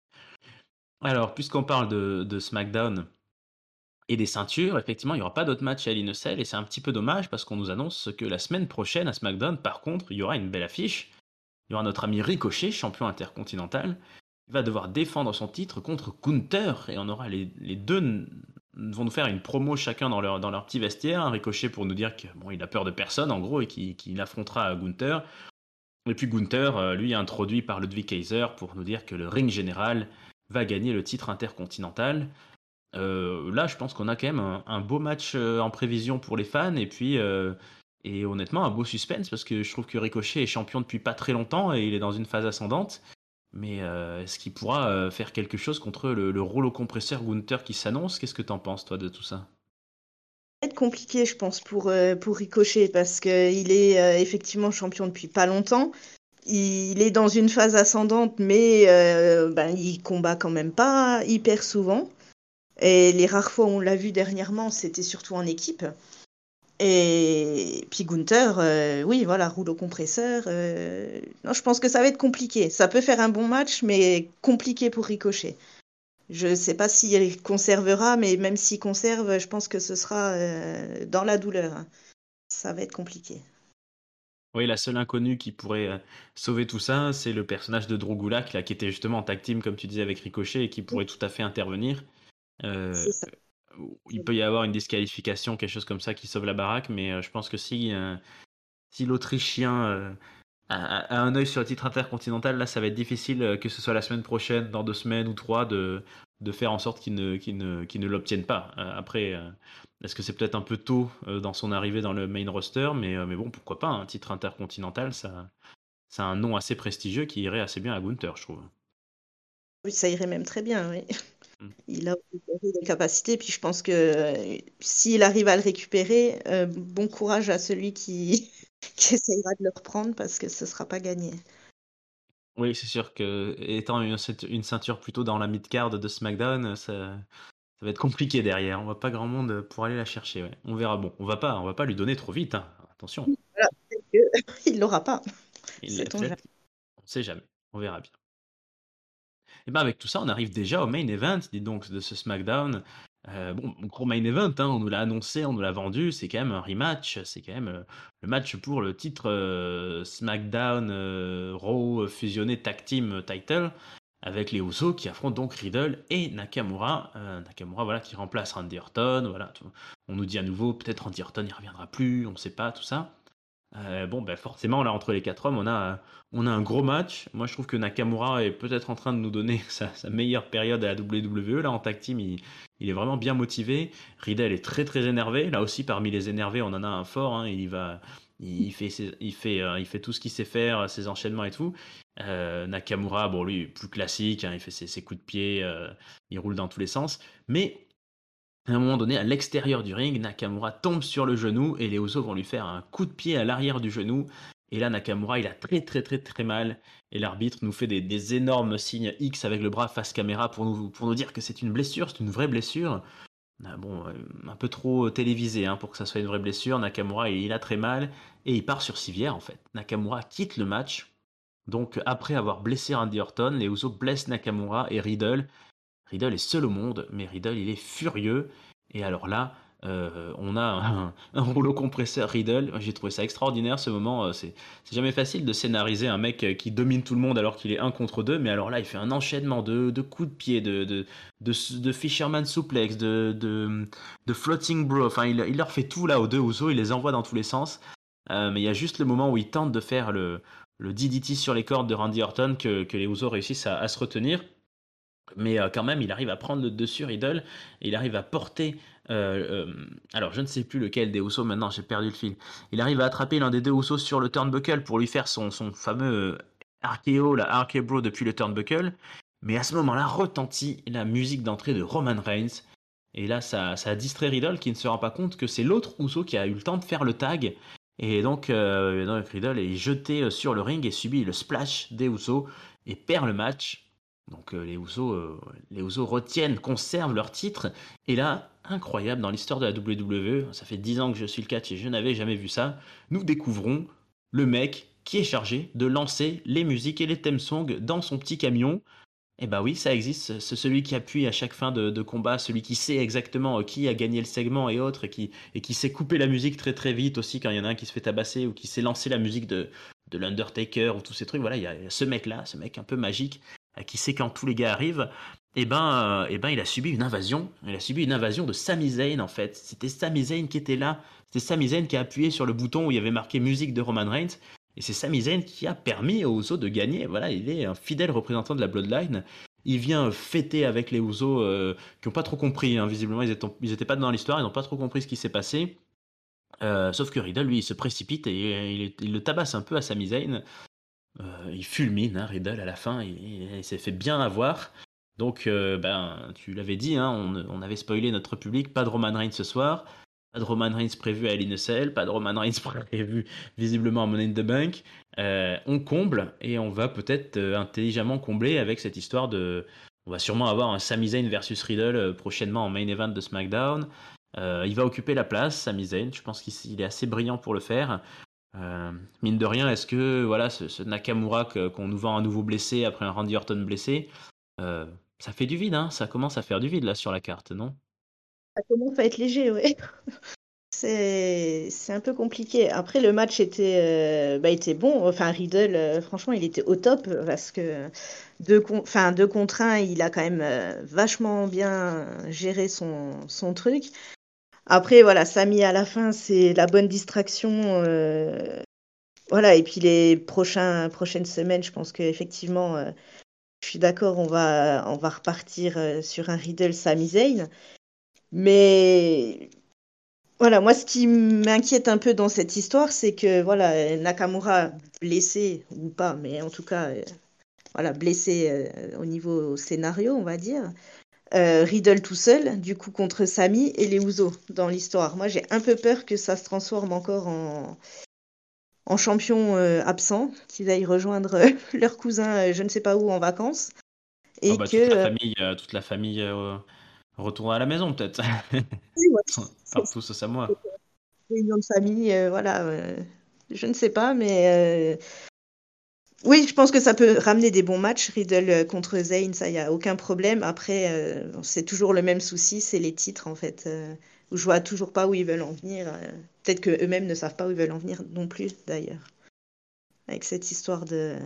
[SPEAKER 1] Alors, puisqu'on parle de, de SmackDown et des ceintures, effectivement, il n'y aura pas d'autres matchs à Hell in a Cell et c'est un petit peu dommage parce qu'on nous annonce que la semaine prochaine à SmackDown, par contre, il y aura une belle affiche. Il y aura notre ami Ricochet, champion intercontinental. Il va devoir défendre son titre contre Gunther et on aura les, les deux n- vont nous faire une promo chacun dans leur, dans leur petit vestiaire. Un Ricochet pour nous dire que bon, il a peur de personne en gros et qu'il qu'il affrontera Gunther. Et puis Gunther, euh, lui, introduit par Ludwig Kaiser pour nous dire que le ring général va gagner le titre intercontinental. Euh, là, je pense qu'on a quand même un, un beau match euh, en prévision pour les fans et puis euh, et honnêtement un beau suspense parce que je trouve que Ricochet est champion depuis pas très longtemps et il est dans une phase ascendante. Mais euh, est-ce qu'il pourra euh, faire quelque chose contre le, le rouleau compresseur Gunther qui s'annonce? Qu'est-ce que t'en penses toi de tout ça?
[SPEAKER 2] Ça va être compliqué, je pense, pour, euh, pour Ricochet, parce qu'il est euh, effectivement champion depuis pas longtemps. Il est dans une phase ascendante, mais euh, ben, il combat quand même pas hyper souvent. Et les rares fois où on l'a vu dernièrement, c'était surtout en équipe. Et puis Gunther, euh, oui, voilà, rouleau compresseur. euh, Non, je pense que ça va être compliqué. Ça peut faire un bon match, mais compliqué pour Ricochet. Je ne sais pas s'il conservera, mais même s'il conserve, je pense que ce sera euh, dans la douleur, hein. Ça va être compliqué.
[SPEAKER 1] Oui, la seule inconnue qui pourrait euh, sauver tout ça, c'est le personnage de Drew Gulak, là, qui était justement en tag team, comme tu disais, avec Ricochet, et qui pourrait tout à fait intervenir. Euh,
[SPEAKER 2] C'est ça.
[SPEAKER 1] il peut y avoir une disqualification, quelque chose comme ça, qui sauve la baraque, mais euh, je pense que si, euh, si l'Autrichien euh, a, a un œil sur le titre intercontinental, là, ça va être difficile, euh, que ce soit la semaine prochaine, dans deux semaines ou trois, de, de faire en sorte qu'il ne, qu'il ne, qu'il ne l'obtienne pas. Euh, après, euh, est-ce que c'est peut-être un peu tôt euh, dans son arrivée dans le main roster, mais, euh, mais bon, pourquoi pas, un titre intercontinental, ça, ça a un nom assez prestigieux qui irait assez bien à Gunther, je trouve.
[SPEAKER 2] Oui, ça irait même très bien, oui.
[SPEAKER 1] Mm.
[SPEAKER 2] Il a des capacités, puis je pense que euh, s'il arrive à le récupérer, euh, bon courage à celui qui, qui essayera de le reprendre parce que ce sera pas gagné.
[SPEAKER 1] Oui, c'est sûr que étant une, une ceinture plutôt dans la mid-card de SmackDown, ça, ça va être compliqué derrière. On va pas grand monde pour aller la chercher. Ouais. On verra. Bon, on va pas, on va pas lui donner trop vite, hein. Attention.
[SPEAKER 2] Voilà, peut-être que il l'aura pas,
[SPEAKER 1] Il
[SPEAKER 2] sait-on jamais.
[SPEAKER 1] peut-être, on sait jamais. On verra bien. Et ben avec tout ça, on arrive déjà au main event, dis donc, de ce SmackDown. Euh, bon, gros main event, hein, on nous l'a annoncé, on nous l'a vendu, c'est quand même un rematch, c'est quand même euh, le match pour le titre euh, SmackDown euh, Raw fusionné Tag Team Title avec les Usos qui affrontent donc Riddle et Nakamura. Euh, Nakamura, voilà, qui remplace Randy Orton. Voilà, tout. On nous dit à nouveau peut-être Randy Orton il reviendra plus, on ne sait pas tout ça. Euh, bon, ben forcément, là, entre les quatre hommes, on a, on a un gros match. Moi, je trouve que Nakamura est peut-être en train de nous donner sa, sa meilleure période à la W W E. Là, en tag team, il, il est vraiment bien motivé. Riddle est très, très énervé. Là aussi, parmi les énervés, on en a un fort. Hein. Il va, il fait, ses- il fait, euh, il fait tout ce qu'il sait faire, ses enchaînements et tout. Euh, Nakamura, bon, lui, plus classique. Hein. Il fait ses, ses coups de pied. Euh, il roule dans tous les sens. Mais à un moment donné, à l'extérieur du ring, Nakamura tombe sur le genou et les Usos vont lui faire un coup de pied à l'arrière du genou. Et là, Nakamura, il a très très très très mal. Et l'arbitre nous fait des, des énormes signes X avec le bras face caméra pour nous, pour nous dire que c'est une blessure, c'est une vraie blessure. Ah bon, euh, un peu trop télévisé hein, pour que ça soit une vraie blessure. Nakamura, il, il a très mal et il part sur civière en fait. Nakamura quitte le match. Donc après avoir blessé Randy Orton, les Usos blessent Nakamura et Riddle. Riddle est seul au monde, mais Riddle, il est furieux. Et alors là, euh, on a un, un rouleau compresseur Riddle. J'ai trouvé ça extraordinaire ce moment. Euh, C'est, c'est jamais facile de scénariser un mec euh, qui domine tout le monde alors qu'il est un contre deux. Mais alors là, il fait un enchaînement de, de coups de pied, de, de, de, de Fisherman suplex, de, de, de floating bro. Enfin, il, il leur fait tout là aux deux Usos. Il les envoie dans tous les sens. Euh, mais il y a juste le moment où il tente de faire le, le D D T sur les cordes de Randy Orton que, que les Usos réussissent à, à se retenir. Mais euh, quand même, il arrive à prendre le dessus, Riddle, et il arrive à porter. euh, euh, alors, je ne sais plus lequel des Usos maintenant, j'ai perdu le fil. Il arrive à attraper l'un des deux Usos sur le turnbuckle pour lui faire son, son fameux euh, R K O, la R K Bro depuis le turnbuckle. Mais à ce moment-là, retentit la musique d'entrée de Roman Reigns. Et là, ça, ça a distrait Riddle qui ne se rend pas compte que c'est l'autre Uso qui a eu le temps de faire le tag. Et donc, euh, donc Riddle est jeté euh, sur le ring et subit le splash des Usos et perd le match. Donc euh, les Usos, euh, les Usos retiennent, conservent leur titre. Et là, incroyable, dans l'histoire de la W W E, ça fait dix ans que je suis le catch et je n'avais jamais vu ça, nous découvrons le mec qui est chargé de lancer les musiques et les theme songs dans son petit camion. Eh bah oui, ça existe. C'est celui qui appuie à chaque fin de, de combat, celui qui sait exactement euh, qui a gagné le segment et autres, et qui, et qui sait couper la musique très très vite aussi quand il y en a un qui se fait tabasser, ou qui sait lancer la musique de, de l'Undertaker, ou tous ces trucs. Voilà, il y a, il y a ce mec-là, ce mec un peu magique, euh, qui sait quand tous les gars arrivent. Et ben, euh, eh ben, il a subi une invasion. Il a subi une invasion de Sami Zayn en fait. C'était Sami Zayn qui était là. C'était Sami Zayn qui a appuyé sur le bouton où il y avait marqué musique de Roman Reigns. Et c'est Sami Zayn qui a permis aux Usos de gagner. Voilà, il est un fidèle représentant de la Bloodline. Il vient fêter avec les Usos euh, qui n'ont pas trop compris. Hein. Visiblement, ils étaient, ils étaient pas dans l'histoire, ils n'ont pas trop compris ce qui s'est passé. Euh, sauf que Riddle, lui, il se précipite et il, il- il le tabasse un peu à Sami Zayn. Euh, il fulmine, hein, Riddle, à la fin. Il, il- il s'est fait bien avoir. Donc, euh, ben, tu l'avais dit, hein, on, on avait spoilé notre public. Pas de Roman Reigns ce soir. Pas de Roman Reigns prévu à Hell in a Cell, pas de Roman Reigns prévu visiblement à Money in the Bank. Euh, on comble et on va peut-être euh, intelligemment combler avec cette histoire de. On va sûrement avoir un Sami Zayn versus Riddle euh, prochainement en main event de SmackDown. Euh, il va occuper la place, Sami Zayn. Je pense qu'il il est assez brillant pour le faire. Euh, mine de rien, est-ce que voilà, ce, ce Nakamura que- qu'on nous vend à nouveau blessé après un Randy Orton blessé, euh, ça fait du vide, hein, ça commence à faire du vide là sur la carte, non?
[SPEAKER 2] Ça commence à être léger, ouais. C'est c'est un peu compliqué. Après, le match était, euh, bah, était bon. Enfin, Riddle, euh, franchement, il était au top euh, parce que deux, con- enfin, deux contre un, il a quand même euh, vachement bien géré son, son truc. Après, voilà, Samy à la fin, c'est la bonne distraction. euh, Voilà, et puis les prochains, prochaines semaines, je pense qu'effectivement, euh, je suis d'accord, on va, on va repartir euh, sur un Riddle Sami Zayn. Mais voilà, moi, ce qui m'inquiète un peu dans cette histoire, c'est que voilà, Nakamura blessé ou pas, mais en tout cas, euh, voilà, blessé euh, au niveau scénario, on va dire. Euh, Riddle tout seul, du coup, contre Sami et les Usos dans l'histoire. Moi, j'ai un peu peur que ça se transforme encore en, en champion euh, absent, qu'ils aillent rejoindre euh, leur cousin, euh, je ne sais pas où, en vacances,
[SPEAKER 1] Ah
[SPEAKER 2] et
[SPEAKER 1] bah
[SPEAKER 2] que
[SPEAKER 1] toute la
[SPEAKER 2] euh,
[SPEAKER 1] famille, euh, toute la famille euh, retourne à la maison peut-être.
[SPEAKER 2] oui, ouais, c'est
[SPEAKER 1] Part tous au Samoa.
[SPEAKER 2] une réunion de famille, euh, voilà, euh, je ne sais pas, mais euh, oui, je pense que ça peut ramener des bons matchs. Riddle euh, contre Zayn, ça, il n'y a aucun problème. Après, euh, c'est toujours le même souci, c'est les titres, en fait. Euh, où je vois toujours pas où ils veulent en venir. euh. Peut-être qu'eux-mêmes ne savent pas où ils veulent en venir non plus, d'ailleurs. Avec cette histoire de,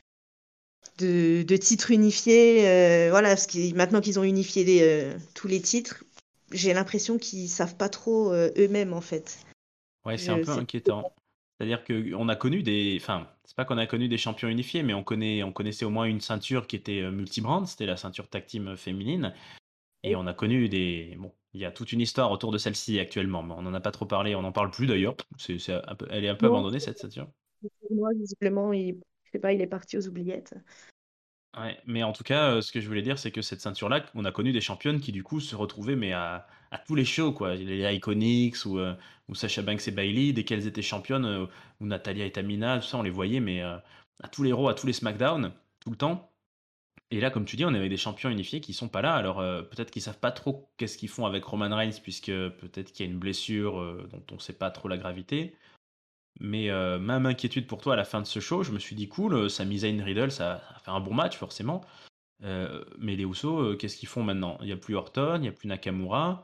[SPEAKER 2] de, de titres unifiés. euh, voilà, parce que maintenant qu'ils ont unifié les, euh, tous les titres, j'ai l'impression qu'ils savent pas trop euh, eux-mêmes, en fait.
[SPEAKER 1] Ouais, c'est un
[SPEAKER 2] Je
[SPEAKER 1] peu
[SPEAKER 2] sais.
[SPEAKER 1] inquiétant. C'est-à-dire qu'on a connu des. Enfin, c'est pas qu'on a connu des champions unifiés, mais on, connaît, on connaissait au moins une ceinture qui était euh, multi-brand, c'était la ceinture tag team euh, féminine. Et on a connu des. Bon, il y a toute une histoire autour de celle-ci actuellement, mais on n'en a pas trop parlé, on n'en parle plus d'ailleurs. C'est, c'est un peu, elle est un peu
[SPEAKER 2] Non,
[SPEAKER 1] abandonnée cette ceinture.
[SPEAKER 2] moi, visiblement, il, je sais pas, il est parti aux oubliettes.
[SPEAKER 1] Ouais, mais en tout cas, euh, ce que je voulais dire, c'est que cette ceinture-là, on a connu des championnes qui du coup se retrouvaient mais à, à tous les shows, quoi. Les Iconics ou, euh, ou Sasha Banks et Bailey, dès qu'elles étaient championnes, euh, ou Natalia et Tamina, tout ça, on les voyait, mais euh, à tous les Raw, à tous les SmackDown, tout le temps. Et là, comme tu dis, on avait des champions unifiés qui sont pas là. Alors euh, peut-être qu'ils savent pas trop qu'est-ce qu'ils font avec Roman Reigns, puisque peut-être qu'il y a une blessure euh, dont on sait pas trop la gravité. Mais euh, même inquiétude pour toi à la fin de ce show, je me suis dit cool, euh, Sami Zayn Riddle, ça, ça a fait un bon match forcément. Euh, mais les Usos, euh, qu'est-ce qu'ils font maintenant? Il n'y a plus Orton, il n'y a plus Nakamura.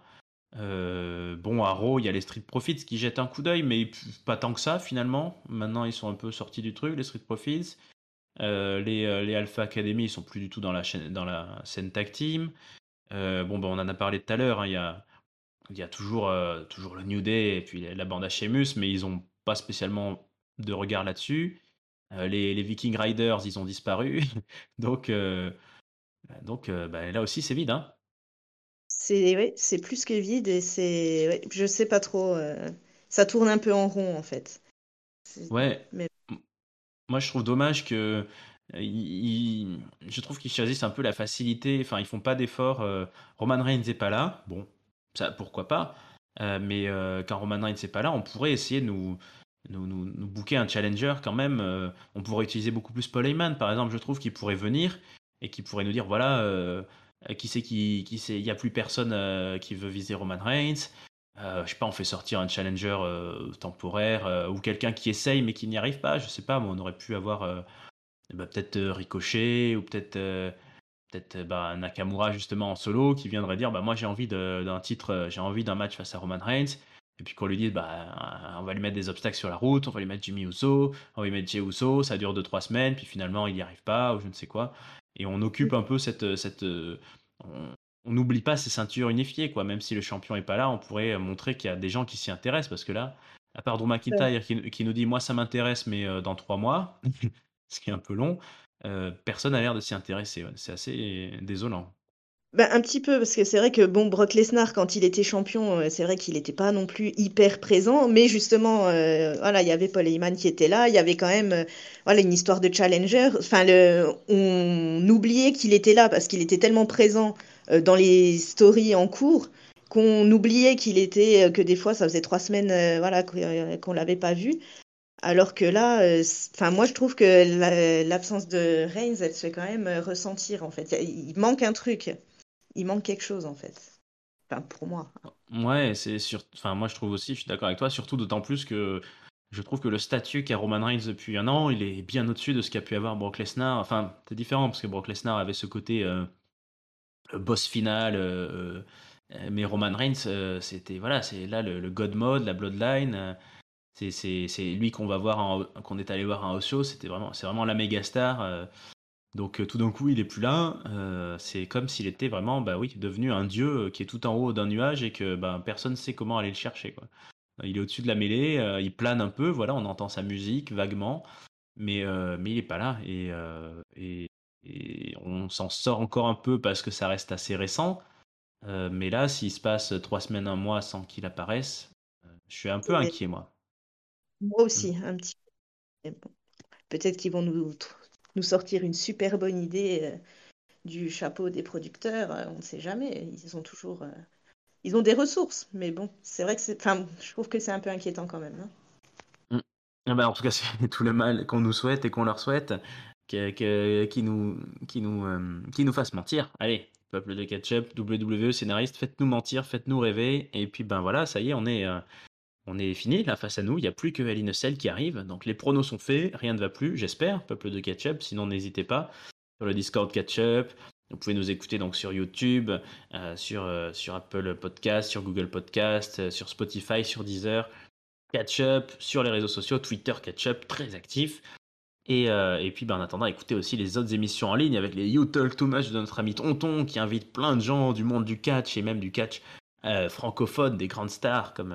[SPEAKER 1] Euh, bon, à Raw, il y a les Street Profits qui jettent un coup d'œil, mais p- pas tant que ça finalement. Maintenant, ils sont un peu sortis du truc, les Street Profits. Euh, les, euh, les Alpha Academy, ils sont plus du tout dans la, chaîne, dans la scène tag team. Euh, bon, ben, on en a parlé tout à l'heure, hein, il y a, il y a toujours, euh, toujours le New Day et puis la bande à Sheamus, mais ils n'ont pas spécialement de regard là-dessus. Euh, les, les Viking Riders, ils ont disparu. Donc, euh, donc euh, bah, là aussi, c'est vide, hein.
[SPEAKER 2] C'est ouais, c'est plus que vide et c'est, ouais, je sais pas trop. euh, ça tourne un peu en rond en fait. C'est-
[SPEAKER 1] Ouais,
[SPEAKER 2] Mais
[SPEAKER 1] m- moi je trouve dommage que euh, ils- ils- je trouve qu'ils choisissent un peu la facilité. Enfin, ils font pas d'efforts. euh, Roman Reigns n'est pas là, bon, ça pourquoi pas. Euh, mais euh, quand Roman Reigns n'est pas là, on pourrait essayer de nous nous, nous, nous booker un challenger quand même. euh, on pourrait utiliser beaucoup plus Paul Heyman, par exemple. Je trouve qu'il pourrait venir et qui pourrait nous dire voilà, euh, euh, qui c'est qui qui c'est. Il y a plus personne euh, qui veut viser Roman Reigns. Euh, je sais pas, on fait sortir un challenger euh, temporaire euh, ou quelqu'un qui essaye mais qui n'y arrive pas. Je sais pas, mais on aurait pu avoir euh, bah, peut-être euh, Ricochet ou peut-être euh, peut-être euh, bah, Nakamura justement en solo qui viendrait dire bah moi j'ai envie de- d'un titre, euh, j'ai envie d'un match face à Roman Reigns. Et puis qu'on lui dise bah on va lui mettre des obstacles sur la route, on va lui mettre Jimmy Uso, on va lui mettre Jey Uso, ça dure deux trois semaines, puis finalement il n'y arrive pas ou je ne sais quoi. Et on occupe un peu cette cette euh, on on n'oublie pas ces ceintures unifiées quoi. Même si le champion est pas là, on pourrait euh, montrer qu'il y a des gens qui s'y intéressent parce que là, à part Drew
[SPEAKER 2] euh,
[SPEAKER 1] McIntyre qui, qui nous dit moi ça m'intéresse mais euh, dans trois mois, ce qui est un peu long. Euh, personne n'a l'air de s'y intéresser. Ouais. C'est assez désolant.
[SPEAKER 2] ben, un petit peu parce que c'est vrai que bon, Brock Lesnar quand il était champion, euh, c'est vrai qu'il n'était pas non plus hyper présent, mais justement, euh, voilà, il y avait Paul Heyman qui était là, il y avait quand même, euh, voilà, une histoire de challenger. Enfin, le, on oubliait qu'il était là parce qu'il était tellement présent euh, dans les stories en cours qu'on oubliait qu'il était, euh, que des fois ça faisait trois semaines, euh, voilà, qu'on euh, qu'on l'avait pas vu. Alors que là, euh, c- enfin moi je trouve que la- l'absence de Reigns, elle se fait quand même euh, ressentir en fait. Il il manque un truc, il manque quelque chose en fait. Enfin pour moi.
[SPEAKER 1] Ouais, c'est sûr. Enfin, moi, je trouve aussi, je suis d'accord avec toi, surtout d'autant plus que je trouve que le statut qu'a Roman Reigns depuis un an, il est bien au-dessus de ce qu'a pu avoir Brock Lesnar. Enfin, c'est différent parce que Brock Lesnar avait ce côté euh, boss final, euh, euh, mais Roman Reigns, euh, c'était voilà, c'est là le, le God Mode, la Bloodline. euh, c'est c'est c'est lui qu'on va voir, en- qu'on est allé voir en house show. C'était vraiment, c'est vraiment la méga star. euh, Donc euh, tout d'un coup, il est plus là. euh, c'est comme s'il était vraiment, bah oui, devenu un dieu euh, qui est tout en haut d'un nuage et que bah, personne ne sait comment aller le chercher, quoi. Il est au-dessus de la mêlée, euh, il plane un peu, voilà, on entend sa musique vaguement, mais, euh, mais il est pas là. Et, euh, et, et on s'en sort encore un peu parce que ça reste assez récent. Euh, mais là, s'il se passe trois semaines, un mois sans qu'il apparaisse, euh, je suis un peu
[SPEAKER 2] C'est-
[SPEAKER 1] inquiet, moi.
[SPEAKER 2] Moi
[SPEAKER 1] Mm.
[SPEAKER 2] aussi, un petit peu. Mais bon, peut-être qu'ils vont nous, nous sortir une super bonne idée euh, du chapeau des producteurs. euh, on ne sait jamais. Ils ont toujours, euh, ils ont des ressources. Mais bon, c'est vrai que c'est, enfin, je trouve que c'est un peu inquiétant quand même, hein.
[SPEAKER 1] Mm. Ah bah, en tout cas, c'est tout le mal qu'on nous souhaite et qu'on leur souhaite, que, que- qui nous, qui nous, euh, qui nous fasse mentir. Allez, peuple de ketchup, W W E, scénariste, faites-nous mentir, faites-nous rêver. Et puis ben voilà, ça y est, on est, euh, on est fini là face à nous. Il n'y a plus que Hell in a Cell qui arrive. Donc les pronos sont faits, rien ne va plus, j'espère, peuple de ketchup. Sinon, n'hésitez pas sur le Discord ketchup. Vous pouvez nous écouter donc sur YouTube, euh, sur, euh, sur Apple Podcast, sur Google Podcast, euh, sur Spotify, sur Deezer. Catch-up sur les réseaux sociaux, Twitter Catch-up, très actif. Et, euh, et puis ben, en attendant, écoutez aussi les autres émissions en ligne avec les You Talk Too Much de notre ami Tonton qui invite plein de gens du monde du catch et même du catch euh, francophone, des grandes stars comme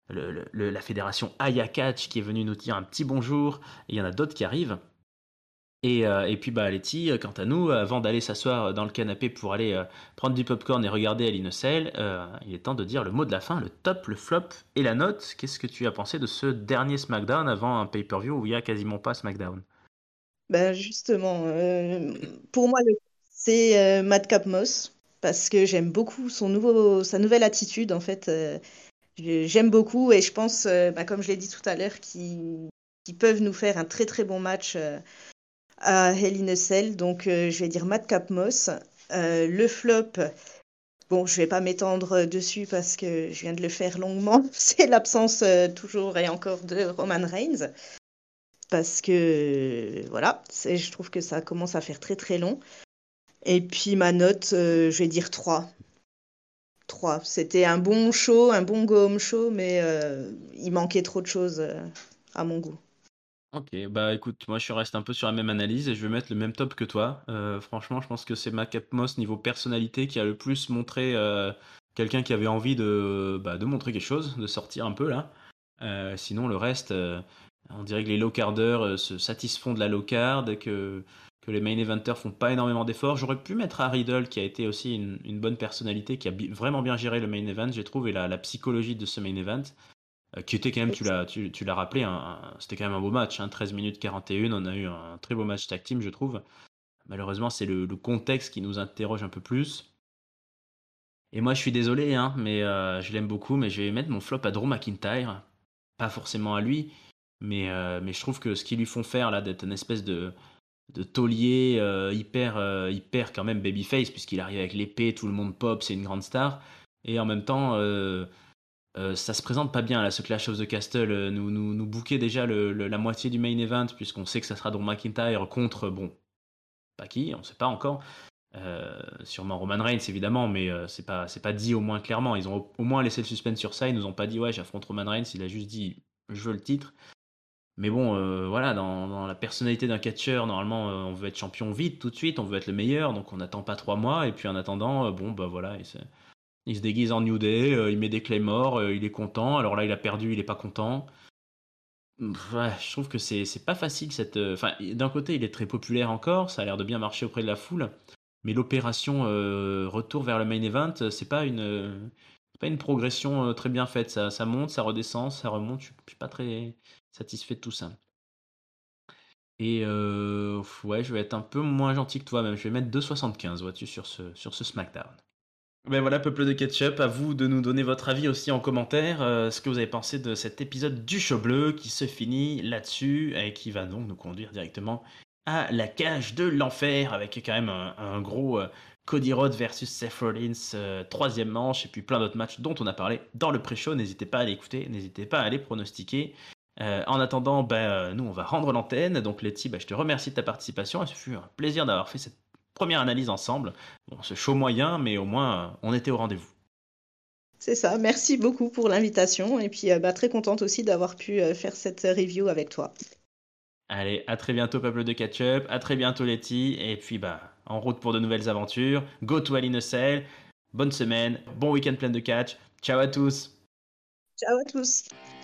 [SPEAKER 1] le- le- le- la fédération Aya Catch qui est venue nous dire un petit bonjour. Et il y en a d'autres qui arrivent. Et, euh, et puis bah Letty, euh, quant à nous, avant d'aller s'asseoir dans le canapé pour aller euh, prendre du popcorn et regarder Hell in a Cell, euh, il est temps de dire le mot de la fin, le top, le flop et la note. Qu'est-ce que tu as pensé de ce dernier SmackDown avant un pay-per-view où il y a quasiment pas SmackDown?
[SPEAKER 2] Ben justement, euh, pour moi, le- c'est euh, Madcap Moss parce que j'aime beaucoup son nouveau, sa nouvelle attitude. En fait, euh, je- j'aime beaucoup et je pense, euh, bah, comme je l'ai dit tout à l'heure, qu'ils qu'ils peuvent nous faire un très très bon match euh, à Hell in a Cell. Donc, euh, je vais dire Madcap Moss. Euh, le flop, bon, je vais pas m'étendre dessus parce que je viens de le faire longuement. C'est l'absence euh, toujours et encore de Roman Reigns. Parce que voilà, c'est- je trouve que ça commence à faire très très long. Et puis ma note, euh, je vais dire trois. Trois. C'était un bon show, un bon go-home show, mais euh, il manquait trop de choses euh, à mon goût.
[SPEAKER 1] Ok, bah écoute, moi je reste un peu sur la même analyse et je vais mettre le même top que toi. Euh, franchement, je pense que c'est Madcap Moss niveau personnalité qui a le plus montré euh, quelqu'un qui avait envie de, bah, de montrer quelque chose, de sortir un peu là. Euh, sinon, le reste, euh, on dirait que les low carders euh, se satisfont de la low card et que, que les main eventers font pas énormément d'efforts. J'aurais pu mettre à Riddle qui a été aussi une, une bonne personnalité, qui a bi- vraiment bien géré le main event, j'ai trouvé, la, la psychologie de ce main event. Euh, qui était quand même, tu l'as, tu, tu l'as rappelé, un- un- c'était quand même un beau match, hein, treize minutes quarante et un, on a eu un très beau match tag team, je trouve. Malheureusement, c'est le, le contexte qui nous interroge un peu plus. Et moi, je suis désolé, hein, mais euh, je l'aime beaucoup, mais je vais mettre mon flop à Drew McIntyre. Pas forcément à lui, mais, euh, mais je trouve que ce qu'ils lui font faire, là, d'être une espèce de, de taulier euh, hyper, euh, hyper quand même babyface, puisqu'il arrive avec l'épée, tout le monde pop, c'est une grande star. Et en même temps, euh, euh, ça se présente pas bien là, ce Clash of the Castle. Euh, nous, nous, nous booker déjà le, le- la moitié du main event, puisqu'on sait que ça sera Drew McIntyre contre, bon, pas qui, on sait pas encore. Euh, sûrement Roman Reigns évidemment, mais euh, c'est pas, c'est pas dit au moins clairement. Ils ont au, au moins laissé le suspense sur ça. Ils nous ont pas dit ouais, j'affronte Roman Reigns. Il a juste dit je veux le titre. Mais bon, euh, voilà, dans, dans la personnalité d'un catcheur, normalement, euh, on veut être champion vite, tout de suite, on veut être le meilleur, donc on n'attend pas trois mois. Et puis en attendant, euh, bon, bah voilà, il se, il se déguise en New Day, euh, il met des claymores, euh, il est content. Alors là, il a perdu, il est pas content. Pff, ouais, je trouve que c'est c'est pas facile cette. euh, Enfin, d'un côté, il est très populaire encore, ça a l'air de bien marcher auprès de la foule, mais l'opération euh, retour vers le main event, euh, c'est pas une euh, c'est pas une progression euh, très bien faite. Ça, ça monte, ça redescend, ça remonte. Je suis je suis pas très satisfait de tout ça. Et euh, ouais, je vais être un peu moins gentil que toi même. Je vais mettre deux virgule soixante-quinze, vois-tu, sur ce sur ce SmackDown. Ben voilà, peuple de ketchup, à vous de nous donner votre avis aussi en commentaire, euh, ce que vous avez pensé de cet épisode du show bleu qui se finit là-dessus et qui va donc nous conduire directement à la cage de l'enfer avec quand même un, un gros euh, Cody Rhodes versus Seth Rollins, euh, troisième manche et puis plein d'autres matchs dont on a parlé dans le pré-show. N'hésitez pas à aller écouter, n'hésitez pas à aller pronostiquer. Euh, en attendant, ben, euh, nous on va rendre l'antenne. Donc Letty, ben, je te remercie de ta participation. Ce fut un plaisir d'avoir fait cette première analyse ensemble. Bon, c'est chaud moyen, mais au moins, euh, on était au rendez-vous.
[SPEAKER 2] C'est ça. Merci beaucoup pour l'invitation. Et puis, euh, bah, très contente aussi d'avoir pu euh, faire cette review avec toi.
[SPEAKER 1] Allez, à très bientôt, peuple de ketchup. À très bientôt, Letty. Et puis, bah, en route pour de nouvelles aventures. Go to Hell in a Cell. Bonne semaine. Bon week-end plein de catch. Ciao à tous.
[SPEAKER 2] Ciao à tous.